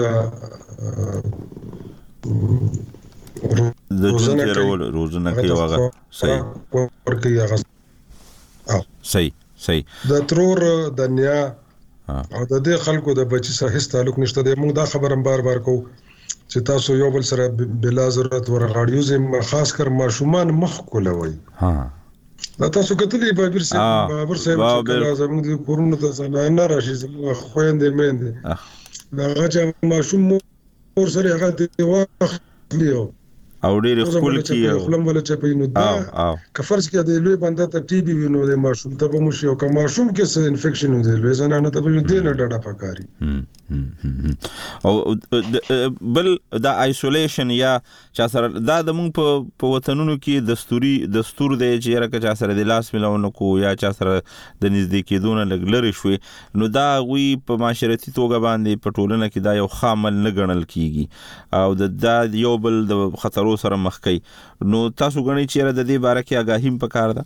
د روزنه کوي واغه صحیح ورکه هغه صحیح د ترور د نیا او د دې خلکو د بچي سره هیڅ تعلق نشته دی. موږ دا خبره بار کوو چې تاسو یو بل سره بلا ضرورت ورغاړیو زم خاص کر ماشومان مخ کولوي. دا تاسو کتلې بابر صاحب کله زموږ د کورونو ته نه راشي زموږ خويندې مېندې دا غاچا ماشوم مور سره هغه دی واخلیو او ډېر خپل کې خپل ولا چې په نو دا کفرض کې د لوی بنده ته ټي بي وینو د ماشوم ته به مشي او که ماشوم کې څه انفیکشن وي د لوی زنانه ته به دې نه ډډه پکاري. او بل دا آیسولیشن یا چا سره دا د موږ په وطنونو کې دستور دی چې راکه چا سره د لاس ملاونه کو یا چا سره د نږدې کېدونه لګلري شوي نو دا غوي په معاشرتي توګه باندې په ټولنه کې دا یو خامل نه ګڼل کیږي او دا یو بل د خطر سره مخ کوي. نو تاسو غنئ چې د دې باره کې آگاهی پکار ده.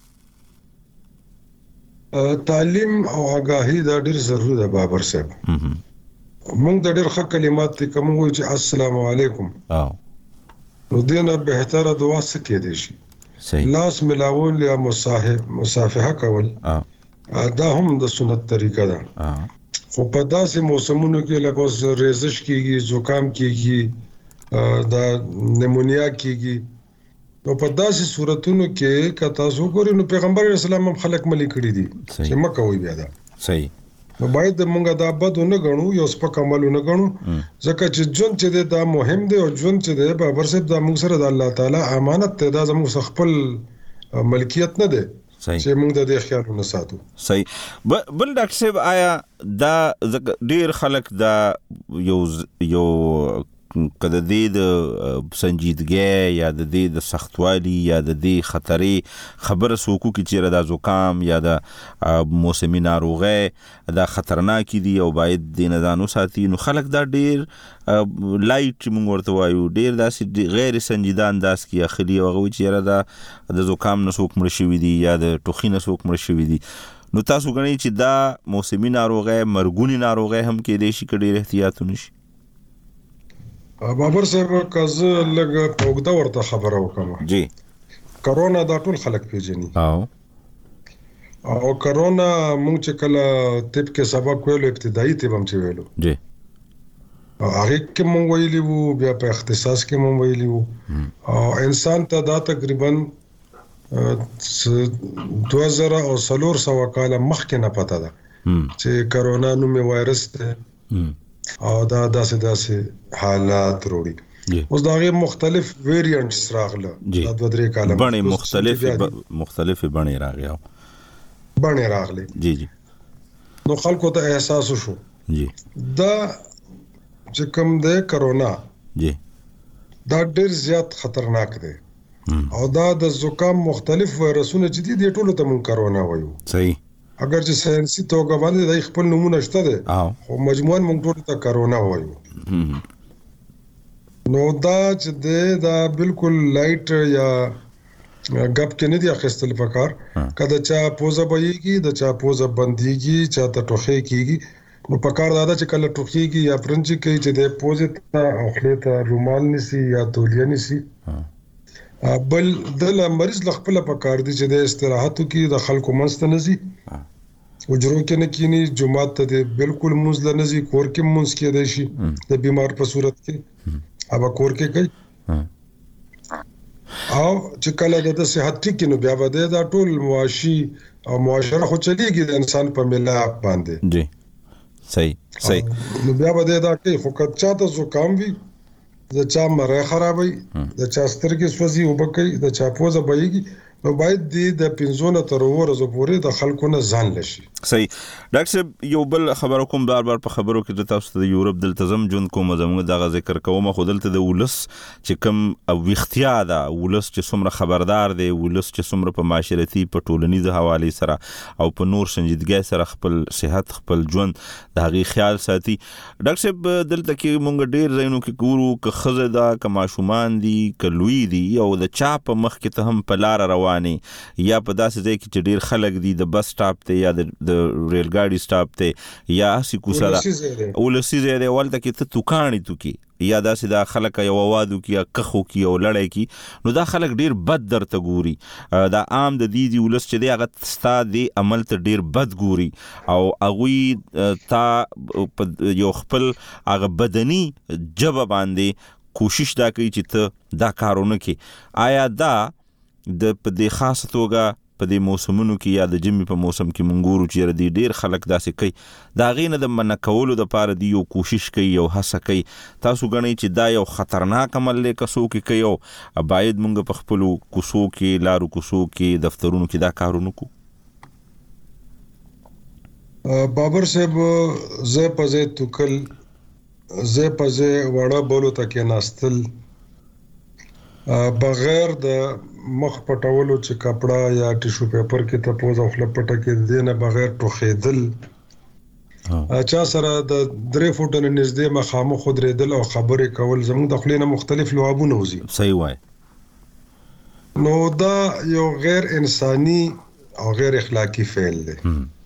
تعلیم او آگاهی دا ډیر ضروري ده بابر صاحب. موږ د ډیر ښه کلمات ته کوم وایي چې السلام علیکم نو دینه بهتره دعا څه کې دي شي صحیح لاس ملاول یا مصافحه کول دا هم د سنت طریقه ده. خو په داسې موسمونو کې لکه ریزش کیږي زکام کیږي دا نمونیا کیږي نو په داسې صورتونو کې که تاسو ګورئ نو پیغمبر اسلام هم خلک ملي کړي دي چې مکه وي بیا دا صحیح نو باید موږ دا بد نه غنو یو سپک عمل نه غنو ځکه چې ژوند چې دا مهم دی او ژوند چې دی بابر صاحب دا موږ سره د الله تعالی امانت ته دا زموږ خپل ملکیت نه دی چې موږ د دې خیال نه ساتو. صحیح. بل ډاکټر صاحب آیا دا ډیر خلک دا یو کده د سنجیدګي یا د سختوالي یا د خطرې خبره سوکو کې چیرې د زکام یا د موسمي ناروغي دا خطرناک دي او باید د نزانو ساتي، نو خلک دا ډیر لایټ موږ ورته وایو، ډیر داسې غیر سنجیده انداز کې اخلي او هغه چیرې د زکام نه څوک مړ شوي دي یا د ټوخي نه څوک مړ شوي دي. نو تاسو غنئ چې دا موسمي ناروغي مرګونی ناروغي هم کې دي شي کډیر احتیاط ونشي. بابر صاحب کزه لګ پوګدا ورته خبره وکم جی کرونا دا ټول خلک پیژني او کرونا مونږ چې کله طب کې سبق ویلو ابتدایي طب هم چې ویلو جی هغه کې مونږ ویلی وو، بیا په اختصاص کې مونږ ویلی وو او انسان ته دا تقریبا 2400 کال مخکې نه پته ده چې کرونا نومي وایرس ده او دا داسې حالات وروړي. اوس دا غي مختلف ویریانټس راغله دا 2-3 کال باندې مختلف باندې راغله جی جی نو خلکو ته احساس شو جی دا چې کوم ده کرونا جی دا ډیر زیات خطرناک دی او دا د زکام مختلف وایرسونه چې دي ټولو ته مونږ کرونا وایو. صحیح اگر چې ساينسي توګه باندې د خپل نمونه شته ده خو مجموعاً موږ ټول ته کرونا وایو. نو دا چې دا بالکل لایټ یا غب کې نه دی اخیستل پکار کله چا پوزه بهيږي د چا پوزه بنديږي چا ته ټوخي کیږي نو پکار دا چې کله ټوخيږي یا پرنچي کوي چې د پوزه ته خپل ته رومال نسی یا تولیه نسی بل د مریض خپل پکار دي چې د استراحت کې د خلکو منځ نزي وجرو کې نه کینی جمعات ته بالکل منځ نزي کور کې منځ کې دی شي د بیمار په صورت کې ابا کور کې کوي او چې کله د صحت ټیک نو بیا به دا ټول معاشي او معاشره خو چلیږي د انسان په ملاب باندې جی صحیح نو بیا به دا کوي خو کچا ته زکام وي د چا مړه خرابوي د چا سترګې سوځي او بکې د چا پوزه بهيږي نو باید د 15 تر ورځې پورې د خلکو نه ځان لشي. صحیح ډاکټر صاحب یو بل خبرو کوم بار په خبرو کې د تاسو د یورپ د التزام جون کوم زموږ دغه ذکر کوم خو دلته د ولس چې کوم او اختیا ده ولس چې څومره خبردار دی ولس چې څومره په معاشرتي په ټولنیزه حواله سره او په نور سنجیدګۍ سره خپل صحت خپل ژوند د هغه خیال ساتي. ډاکټر صاحب دلته کې مونږ ډیر ځایونو کې ګورو ک خزه دا ک ماشومان دي ک لوی دي او د چا په مخ کې ته هم په لار رواني یا په داسې ځای کې چې ډیر خلک دي د بس سټاپ ته یا د ریل ګاډي سټاپ ته یا سی کوسه ولسی ځای دی ولته کې ته توکانی تو کې یا داسې دا خلک یو وادو کې یا کخو کې او لړۍ کې نو دا خلک ډیر بد درته ګوري دا عام د دې ولس چې دی هغه ستا دی عمل ته ډیر بد ګوري او هغه تا یو خپل هغه بدني جبه باندې کوشش دا کوي چې ته دا کارونه کې آیا دا د په دې خاص توګه په دې موسمونو کې یا د جمی په موسم کې مونږ چې ردی ډیر خلک داسې کوي دا غینه د من کولو د پاره دی یو کوشش کوي یو هڅه کوي تاسو غنئ چې دا یو خطرناک عمل له کسو کې کوي باید مونږ په خپل کوسو کې لارو کوسو کې دفترونو کې دا کارونه کو. بابر صاحب زه پځه توکل زه پځه وړه بولو تکې ناستل بغیر د مخ پټولو چې کپڑا یا ټیشو پیپر کې ته پوز او خپل پټه کې دینه بغیر ټوخېدل چا سره د 3 فوټ نه نږدې مخامخ خودرېدل او خبرې کول زموږ د خلینو مختلف لوابونه وزي. صحیح وای. نو دا یو غیر انساني او غیر اخلاقی فعل دی.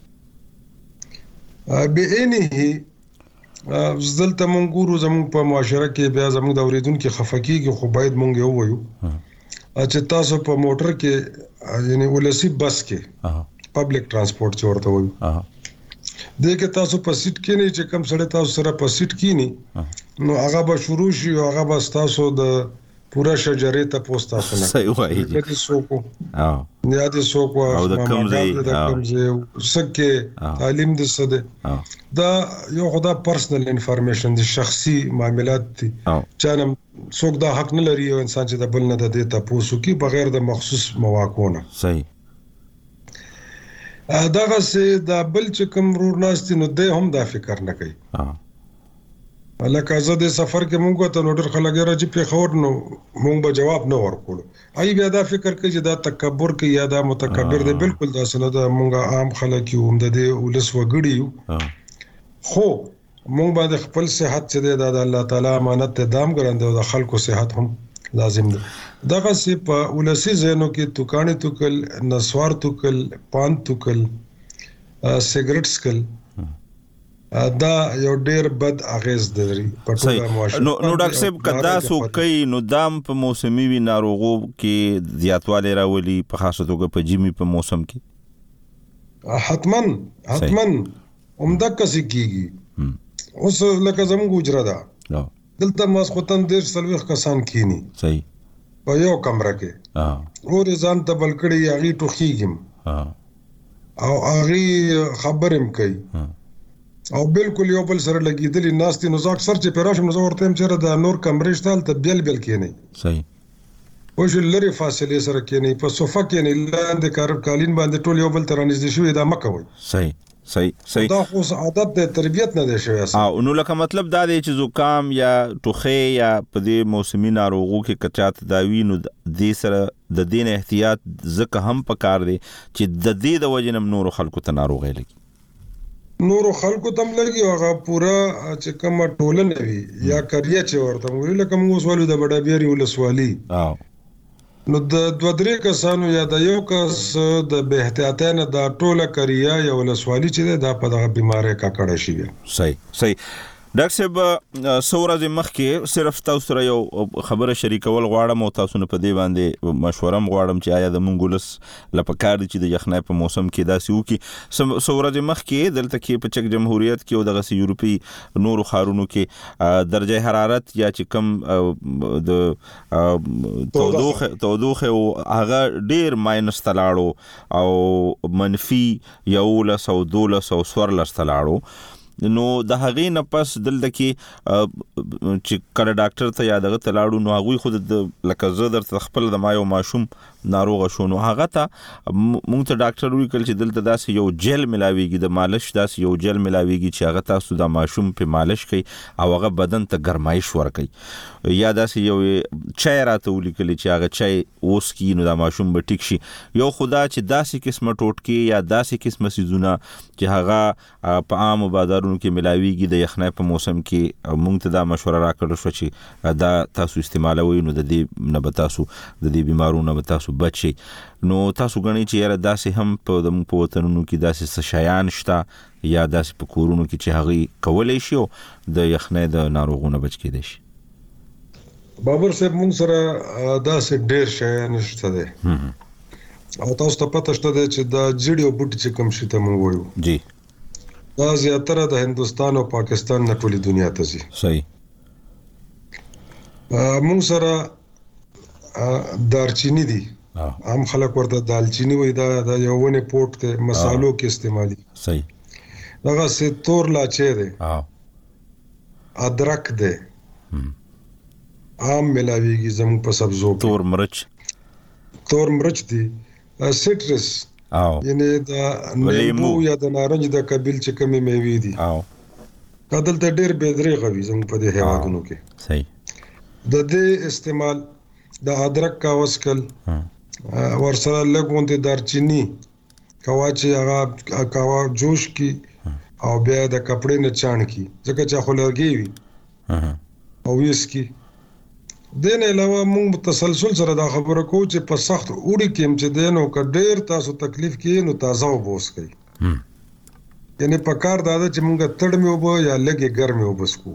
بینه زلته مونږ ګورو زموږ په معاشره کې بیا زموږ د اوریدونکو خفقېږي خو باید مونږ یو وایو چې تاسو په موټر کې یعنی ولسی بس کې پبلک ترانسپورت چې ورته وایو دغه تاسو په سیټ کې نه چې کم سړی تاسو سره په سیټ کې نه نو هغه به شروع شي او هغه به تاسو د پورا شجره ته پوسټ تاسو نه صحیح وایي چې څوک یا د څوک او د کمزې سکه تعلیم د سده دا یو خدا پرسنل انفارمیشن دي شخصي معاملات دي چانم څوک دا حق نه لري یو انسان چې د بل نه د دې تاسو کې بغیر د مخصوص مواقعو نه. صحیح داغه سه دا بل چې کوم رور ناستي نو د هم دا فکر نه کوي لکه زه د سفر کې مونږ ته نو ډېر خلک راځي په خور نو مونږ به جواب نه ورکړو ای بیا دا فکر کوي چې دا تکبر کوي یا دا متکبر دی بالکل دا سره دا مونږ عام خلک یو د دې ولس وګړي یو خو مونږ باندې خپل صحت چې دی دا د الله تعالی امانت ته دام ګرځي او د خلکو صحت هم لازم دی دغه سی په ولسی زینو کې توکانې توکل نسوار توکل پان توکل سیګریټ سکل دا یو ډیر بد اغیز لري په ټول معاشره نو ډاکټر صاحب کدا سو کوي نو دام په موسمي وی ناروغو کې زیاتواله راولي په خاصه توګه په جیمی په موسم کې حتمن عمده کسي کیږي اوس لکه زموږ اجرا ده دلته ماسختن ډیر سلوخ کسان کینی صحیح په یو کمره کې او ځان ته بلکړی اغي ټوخیږم او اغي خبرم کوي او بالکل یو بل سره لګیدلی ناستي نو زاک سر چې پراشم نو ورته هم چیرې د نور کمرې شتل ته بیل کې نه صحیح او شل لري فاصله سره کې نه په صوفه کې نه لاندې کارب قالین باندې ټول یو بل تر نږدې شوې دا مکوي صحیح دا خو عادت د تربيت نه دی شوی او نو لکه مطلب دا دی چې زکام یا ټوخه یا په دې موسمي ناروغو کې کچات داوی نو د سره د دین احتیاط زکه هم پکار دی چې د دې د وجنم نور خلکو ته ناروغي لګي نور خلکو تم لګي هغه پورا چې کوم ټولنه وي یا کریه چې ورته ویل لکه موږ وسوالو د بڑا بیري ولسوالي نو د دوه درې کسانو یا د یو کس د به احتیاطانه د ټوله کریه یا ولسوالي چې دا په دغه بیماری کا کړه شي صحیح ډاکټر صاحب سورج مخکې صرف تاسو سره یو خبره شریکول غواړم او تاسو نه په دی باندې مشوره غواړم چې آیا د مونګولس لپاره چې د یخنۍ په موسم کې داسې وکي سورج مخکې دلته کې په چک جمهوریت کې او دغه یورپی نورو خارونو کې درجه حرارت یا چې کم د تودوخه او هغه ډیر ماینس تلاړو او منفي 11 او 14 تلاړو نو د هغې نه پس دلته کې چې کله ډاکټر ته یا دغه تلاړو نو هغوی خود د لکه زه درته خپل د ما یو ماشوم ناروغه شو نو هغه ته مونږ ته ډاکټر وکړ چې دلته داسې یو جل ملاويږي د مالش داسې یو جل ملاويږي چې هغه تاسو د ماشوم په مالش کوي او هغه بدن ته ګرمایش ورکوي یا داسې یو چای راته ولیکل چې هغه چای اوس کې نو د ماشوم به ټیک شي یو خدا چې داسې قسمه ټوټکي یا داسې قسمه سيزونه چې هغه په عام بازارونو کې ملاويږي د یخنۍ په موسم کې مونږ ته دا مشوره راکړل شو چې دا تاسو استعمالوي نو د دې نه به تاسو د دې بیمارونو نه به تاسو بچي نو تاسو غنئ چې یاره داسې هم په وطنونو کې داسې شیان شته یا داسې په کورونو کې چې هغه کولای شي د یخنۍ د ناروغونو بچ کېدای شي بابر صاحب مونږ سره داسې ډېر شیان شته دي او تاسو ته پته شته چې دا جړیو بوټي چې کوم شي ته مونږ وایو جی دا زیاتره د هندستان او پاکستان نه ټولې دنیا ته ځي صحیح مونږ سره دارچینی دي عام خلک ورته دالچینی وای دا یو ونه پورت ته مصالحو کې استعمالي صحیح دغه سه تور لاچې ده ادرک ده عام ملاویږي زموږ په سبزو تور مرچ دي سټرس یعنی دا لیمو یا د نارنج د قبیل چې کومې میوې دي کدل ته ډېر بهدري غوي زموږ په دې هوادونو کې صحیح د دې استعمال د ادرک کا وسکل ورسره لګوندې دارچینی کوا چې هغه کوا جوش کی او بیا د کپړې نه چاڼ کی ځکه چې خو لرګي وي او ویسکی دین علاوه موږ تسلسل سره دا خبره کوو چې په سخت اوړي کې چې دینو کډیر تاسو تکلیف کې نو تازه وبوس کوي یعنی په کار دا چې موږ تړمه وبو یا لګي ګرمه وبسکو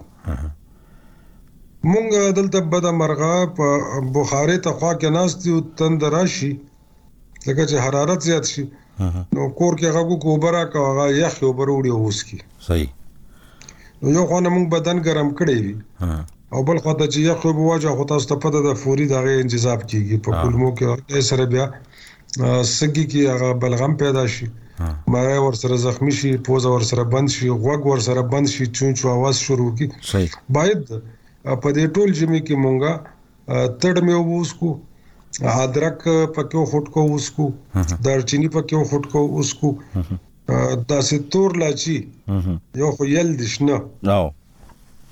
مونږ دلته بده مرغه په بخاري ته خوا کې ناستي او تند راشي لکه چې حرارت زیات شي نو کور کې هغه کو اوبره کا هغه یخ اوبره وړي اوسکی صحیح نو یو خو نه مونږ بدن ګرم کړی وي او بل خو ته چې یخ وواجه خو تاسو ته پته د فوري دغه انتظام کیږي په کلمو کې سره بیا سګي کې هغه بلغم پیدا شي ماره ور سره زخمی شي پوزه ور سره بند شي غوږ ور سره بند شي چونچو आवाज شروع کی صحیح باید په دې ټول جمی کې مونږه تړ مې ووسکو ادرک پکې خټ کو وسکو دارچینی پکې خټ کو وسکو داسې تور لاچی یو خو یل دشنه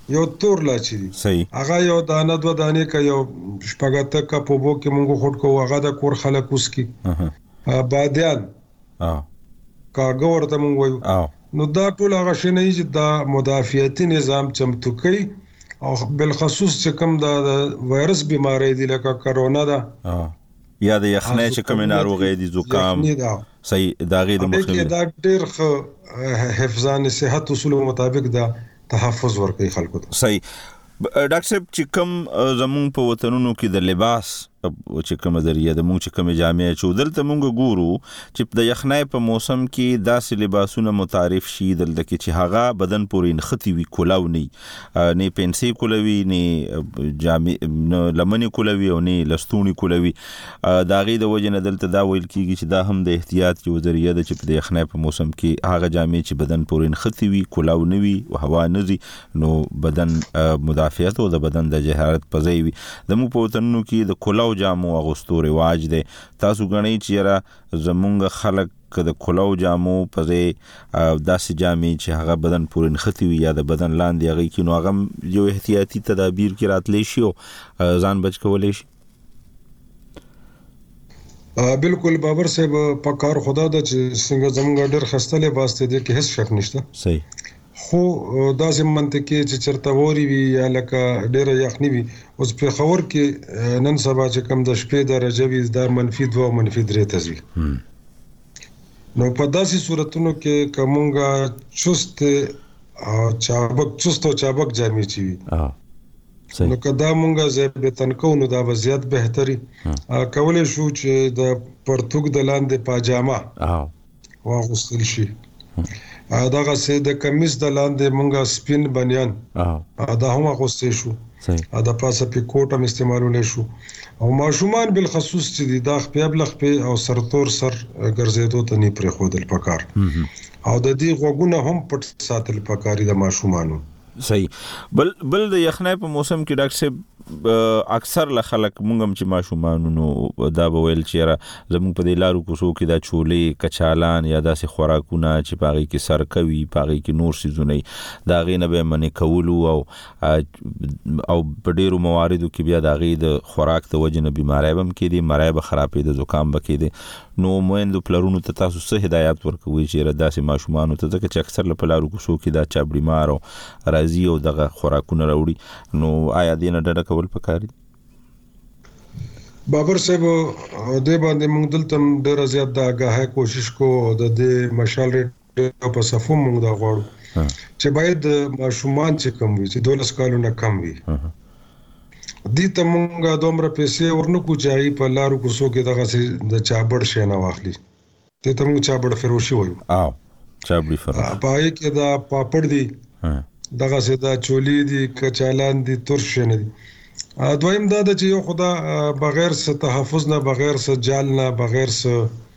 یو تور لاچی دي صحیح هغه یو دانه دو دانې کا یو شپږاته کپ وبو کې مونږ خټ کو هغه د کور خلک اوس کی بادیان کاغه ورته مونږ وایو نو دا ټول هغه شي نه چې دا مدافعتي نظام چمتو کوي او بالخصوص چې کوم دا وایرس بیماری دی لکه کرونا دا یا د یخنۍ چې کوم ناروغي دي زکام صحیح داغه د مخنیوي دا ډېر حفظان صحت اصول مطابق دا تحفظ ورکوي خلکو ته صحیح ډاکټر صاحب چې کوم زمون په وطنونو کې د لباس چې کوم ذریعہ د مونږ چې کوم جامې چې دلته مونږ ګورو چې د یخنۍ په موسم کې داسې لباسونه متعارف شي دلته کې چې هغه بدن پورې نختی وي کولاو نه پنسي کولوي نه جامې لمنې کولوي او نه لستونی کولوي داغه د وجه نه دلته دا ویل کیږي چې دا هم د احتیاط یو ذریعہ د چې د یخنۍ په موسم کې هغه جامې چې بدن پورې نختی وي کولاو نه وي او هوا نه زی نو بدن مدافعت او د بدن د جهارت پځي وي د مو په وطنونو کې د کولاو جامو اغوستو رواج دی تاسو غنئ چې را زمونږ خلک د کولاو جامو پځي داسې جامې چې هغه بدن پورې نختی وي یا د بدن لاندې هغه کې نو هغه یو احتیاطي تدابیر کې راتلی شي او ځان بچ کولای شي بالکل بابر صاحب پکار خدا د چې څنګه زمونږ ډېر خسته لباس ته دي کې هیڅ شک نشته صحیح خو دا زم منطقي چې چرته ووري وي یا لکه ډېر یخني وي اوس په خبر کې نن سبا چې کم د شپې درجه وي د منفي 2 منفي 3 تزوي نو په داسې صورتونو کې کومګه چست او چابک جامې چي وي نو کدا مونږه زه به تنکو نو دا وضعیت بهتري کولای شو چې د پرتګ د لاندې پاجامه واغوستل شي داغه سه د کمیس د لاندې مونږه سپین بنیان دا هم اغوستې شو دا پاسه په کوټ هم استعمالول شو او ماشومان بالخصوص چې دا خپل او سرتور سر ګرځېدو ته نه پرې خودل پکار او د دې غوګونه هم پټ ساتل پکاري د ماشومانو صحیح بل د یخنۍ په موسم کې ډاکټر صاحب اکثر له خلک مونږ هم چې ماشومانو دا به ویل چې زموږ په دې لارو کوڅو کې دا چولې کچالان یا داسې خوراکونه چې پاغي کې سر کوي پاغي کې نور سيزونه دا غي نه به منې کولو او په ډیرو مواردو کې بیا دا غي د خوراک ته وجنه بیماری هم کې دي مړای به خرابې د زکام بکې دي نو مویندو پلرونو ته تاسو څه هدایت ورکوي چې داسې ماشومانو ته ځکه چې اکثر له پلارو کوڅو کې دا چابړي مار او راځي او دغه خوراکونه راوړي نو آیا دینه ډډه کول پکاري بابر صاحب دې باندې موږ دلته ډېر زیات د آگاهی کوشش کو د دې مشال ریډیو په صفو موږ دا غواړو چې باید ماشومان چې کم وي چې 12 کالو نه کم وي دې ته موږ دومره پیسې ورنکو چاهي په لارو کوڅو کې دغه د چابړ شي نه واخلي ته ته موږ چابړ فروشي وایو چابړي فروش پای کې دا پاپړ دي دغه سدا چولی دي کچالان دي ترش نه دي دویم دا چې یو خدا بغیر څه تحفظ نه بغیر څه جال نه بغیر څه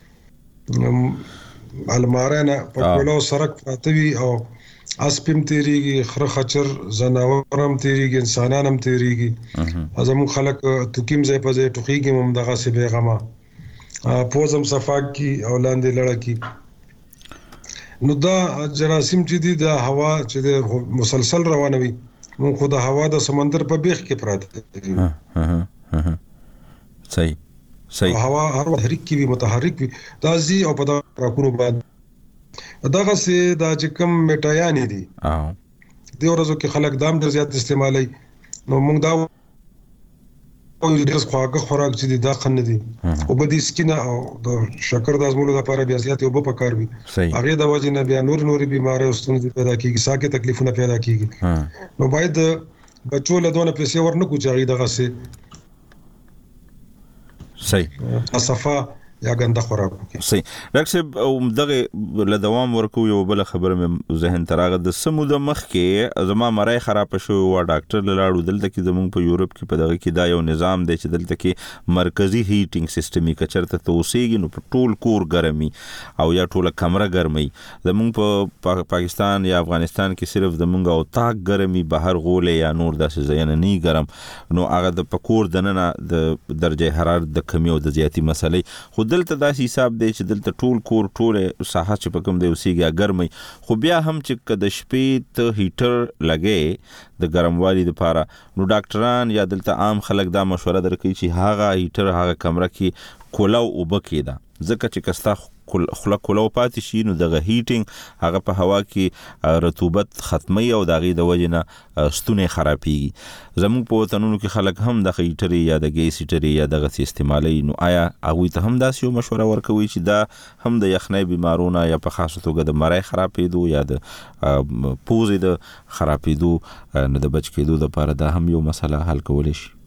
الماره نه په کولو سرک پاتوي او اسپم تیریږي خر خچر زناور هم تیریږي انسانان هم تیریږي ازم خلک توکیم ځای په ځای ټوخیږي هم دغه څه بیغمه پوزم صفاق کی اولاندې لړکی نو دا جراثیم چې دي د هوا چې مسلسل روانوي مون خو د هوا د سمندر په بیخ کې پراته دي صحیح هوا هر وخت حرکت کی متحرک وي دا زی او په دا راکونو باندې دغه سي دا چې کوم میټایان دي د ورځو کې خلک دام ډیر زیات استعمالي نو موږ دا او ډیر خواږه خوراک چې دا خنه دي او بدی سکینه او د شکر د ازمولو لپاره بیا زیات او په کار وي هغه د وجه نه بیا نور بیماری او ستونزې پیدا کیږي ساکه تکلیفونه پیدا کیږي نو باید بچو له دونه پیسې ورنکو چاغي دغه سي صحیح صفه یا ګنده خوراک صحیح ډاکټر صاحب دغه له دوام ورکو یو بل خبره مې ذهن تراغه د سمود مخ کې زما مړای خراب شو او ډاکټر لاړو دلته کې زمونږ په یورپ کې په دغه کې دا یو نظام دی چې دلته کې مرکزی هیټینګ سیستم یې کچرته توسيږي نو په ټول کور ګرمي او یا ټوله کمره ګرمي زمونږ په پاکستان یا افغانستان کې صرف زمونږ او تاک ګرمي بهر غولې یا نور داسې ځای نه ګرم نو هغه د پکور دننه د درجه حرارت د کمی او د زیاتی مسلې خو دلته داسې حساب دی چې دلته ټول کور ټول ساحه چې په کوم دی اوسېږي ګرمي، خو بیا هم چې که د شپې ته هیټر لګې د ګرموالي دپاره، نو ډاکټران یا دلته عام خلک دا مشوره درکوي چې هغه هیټر هغه کمره کې کوله او اوبه کېده، ځکه چې که ستا خوله کوله پاتې شي نو دغه هیټینګ هغه په هوا کې رطوبت ختمي او د هغې د وجې نه ستونی خرابېږي. زموږ په وطنونو کې خلک هم دغه هیټرې یا د ګیس هیټرې یا دغسې استعمالوي، نو آیا هغوی ته هم داسې یو مشوره ورکوي چې دا هم د یخنۍ بیمارونه یا په خاصه توګه د مرۍ خرابېدو یا د پوزې د خرابېدو نه د بچ کېدو دپاره دا هم یو مسله حل کولی شي؟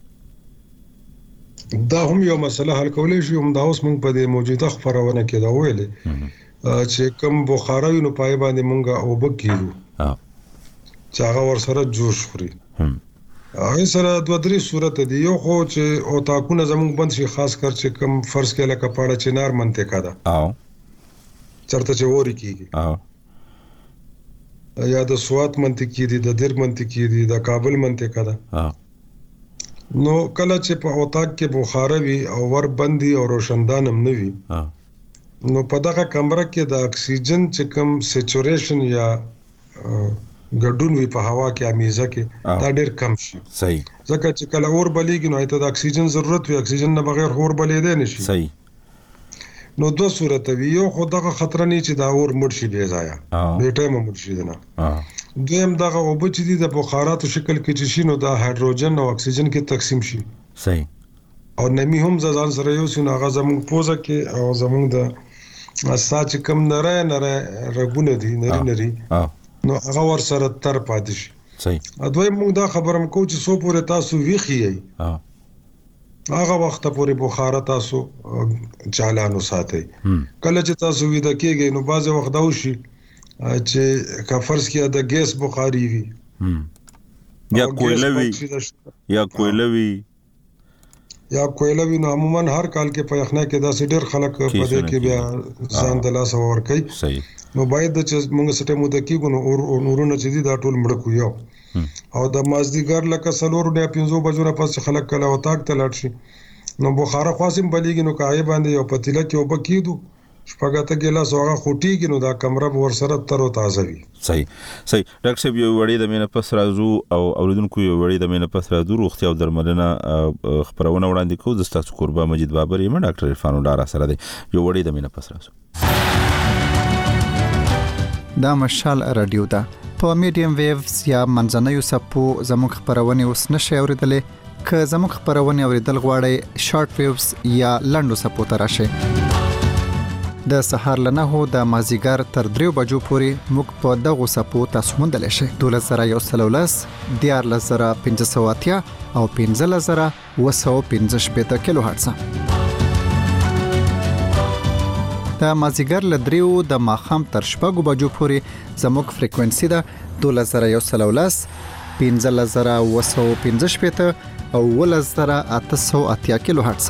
دا هم یو مسله حل کولی شي. هم دا اوس موږ په دې موجوده خپرونه کې دا ویلې چې کوم بخاره وي نو پای باندې موږ اوبه کیږو چې هغه ورسره جوش خوري. هغه سره دوه درې صورت دي. یو خو چې اوتاکونه زموږ بند شي، خاص کر چې کوم فرض کې لکه پاړه چنار منطقه ده چرته چې ووري کیږي، یا د سوات منطقه دي، د درګ منطقه دي، د کابل منطقه ده. نو کله چې په اوتاک کې بخاره وي او ور بندي او روشندان هم نه وي، نو په دغه کمره کې د اکسیجن چې کوم سیچوریشن یا ګډون وي په هوا کې امیزه کې دا ډېر کم شي. صحیح. ځکه چې کله اور بلیږي نو ته د اکسیجن ضرورت وي، اکسیجن نه بغیر اور بلیدای نشي. صحیح. نو دوه صورت وي. یو خو دغه خطر نه چې دا اور مړ شي بې ځایه، بې ټایمه مړ شي نه. دویم دغه اوبه چې دي د بخاراتو شکل کې چې شي نو دا هایدروجن او اکسیجن کې تقسیم شي. صحیح. او نمی هم ځان سره یو سونه هغه زموږ پوزه کې او زموږ د اسا چې کم نره رګونه دي نری نو هغه ور سره تر پاتې شي. صحیح. دوی موږ دا خبرم کو چې سو پورې تاسو ویخی هغه وخت پورې بخاره تاسو چالانو ساتي. کله چې تاسو ویده کېږئ نو بعض وخت دا وشي چې که فرض کړه د ګیس بخاري وي یا کویله وي نو عموما هر کال کې په یخنۍ کې داسې ډېر خلک په دې کې بیا ځان د لاسه ورکوي. صحیح. نو باید چې موږ سټه مو د کېږو نو نورونه چې دي دا ټول مړ کو یو او د مازدیګر لکه 4 یا 5 بجو نه پس خلک کله وتاک ته لاړ شي نو بخاره خاصم بلیږي نو کای باندې یو پتیله کې وب کېدو شپږته ګلاس هغه خوټیږي نو دا کمره ور سره تر او تازه وي. صحیح. ډاکټر صاحب یو وړي د مینه پس راځو او اوریدونکو یو وړي د مینه پس راځو روغتیا او درملنه خبرونه وړاندې کوو. د ستاسو قربا مجید بابر یم ډاکټر عرفان ډار سره دی. یو وړي د مینه پس راځو. دا مشال رادیو ده په میډیم ویوز یا منځنوي سپو زموږ خبرونه اوس نشي اوریدلې. که زموږ خبرونه اوریدل غواړئ شارټ ویوز یا لنډو سپو ته راشئ. د سحر لنه هو د مازیګر تر 3 بجو پورې موږ په دغه سپو تاسو موندل شئ. 12113 14580 او 15215 کیلو هرتز. د مازیګر ل 3 د ماخام تر 6 بجو پورې زموږ فریکوئنسي ده 12113 15215 او 11880 کیلو هرتز.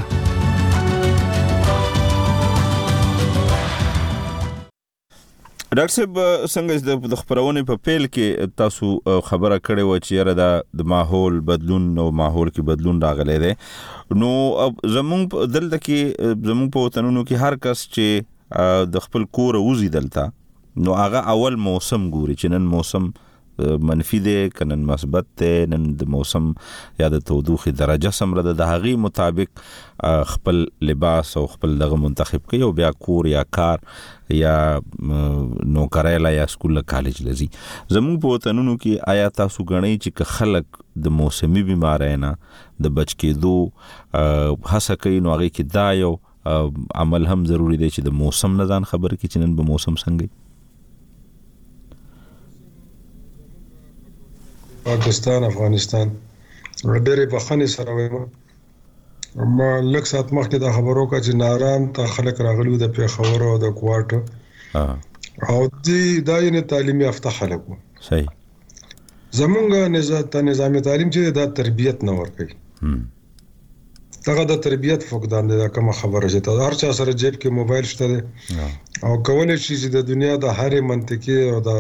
ډاکټر صاحب څنګه د خبرونه په پیل کې تاسو خبره کړې و چې یاره د ماحول بدلون او ماحول کې بدلون راغلی دی نو زموږ دلته کې زموږ په وطنونو کې هر کس چې د خپل کور وزي دلته نو هغه اول موسم ګوري چې نن موسم منفي دی کنن مثبت دی نن د موسم یا د تودوخه درجه سمره د هغې مطابق خپل لباس او خپل دغه منتخب کوي او بیا کور یا کار یا نوکرایلا یا سکول کالج لذي. زموږ په وطنونو کې آیا تاسو غنئ چې خلک د موسمي بیماری نه د بچ کېدو هڅه کوي نو هغه کې دا یو عمل هم ضروری دی چې د موسم نه ځان خبر کړي چې نن به موسم څنګه. پاکستان افغانستان ډېرې بخښنې سره وایم ما لږ ساعت مخکې دا خبرو کا چې نارام ته خلک راغلي د پیښور او د کوټ او دا یې تعلیمي یافته خلک وو. صحیح. زمونږ نظام تعلیم چې دا تربیت نه ورکوي دغه د تربیت فقدان دی. دا کوم خبره چې هر چا سره جیب کې موبایل شته دی او کولای شي چې د دنیا د هرې منطقې او د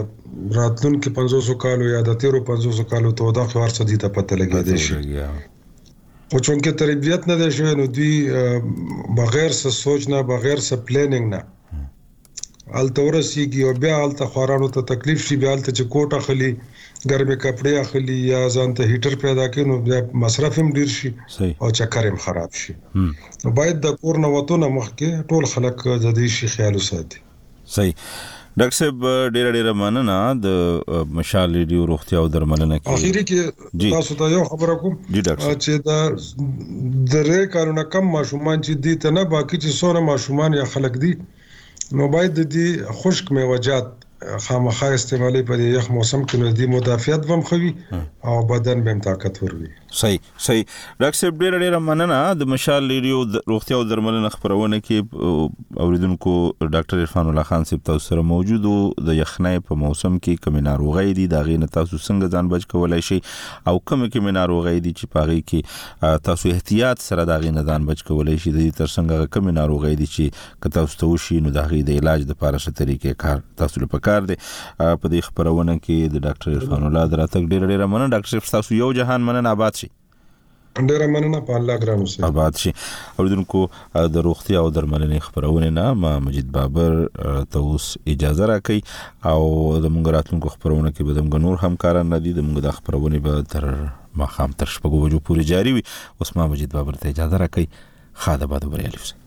راتلونکو 500 کالو یا د 1300 کالو ته د خبر څه دي ته پته لګیدي شي. او چونکه تربیت نه دی شوی نو دوی بغیر څه سوچ نه بغیر څه پلانینګ نه الته ورسیږي او بیا الته خوارانو ته تکلیف شي بیا الته چې کوټه خلی ګرمه کپڑے اخلي یا ځان ته هیټر پیدا کړي نو بیا مصرف هم ډیر شي او چکر هم خراب شي نو باید د کور نه وته نه مخکې ټول خلک د دې شي خیال وساتي. صحیح ډاکټر صاحب ډېر مننه د مشال ریډیو روغتیا او درملنه کې اخیری کې تاسو ته یو خبره کوم چې دا درې کارونه کم ماشومان چې دي ته نه باقي چې څونه ماشومان یا خلک دي نو باید د دې خشک میوجات خامخا استعمالي په یخ موسم کې نو د مدافعت هم خوي او بدن به طاقتور وي. صحیح ډاکټر صاحب ډېر مننه د مشال ریډیو روغتیا او درملنه خبرونه کې اوریدونکو ډاکټر عرفان الله خان صاحب تاسو سره موجود د یخنۍ په موسم کې کوم ناروغي دي دا غینه تاسو څنګه ځان بچ کولای شي او کوم ناروغي دي چې پاغي کې تاسو احتیاط سره دا غینه ځان بچ کولای شي د تر څنګه کوم ناروغي دي چې که تاسو ته وشي نو دا غي د علاج د لپاره څه طریقې کار تاسو لپاره کار دي په دې خبرونه کې د ډاکټر عرفان الله دراتک ډېر مننه. ډاکټر صاحب تاسو یو جهان مننه آباد شي. ډېر مننه په الله ګرانو سره آباد شي. اوریدونکو د روغتیا او درملنې خبرونه نه ما مجید بابر ته اوس اجازه راکړي او د مونږ راتلونکو خبرونه کې به د نور همکاران نه دي د مونږ د خبرونه به تر ماښام تر 6 بجو پورې جاری وي. اوس ما مجید بابر ته اجازه راکړي. خاله باد بریالي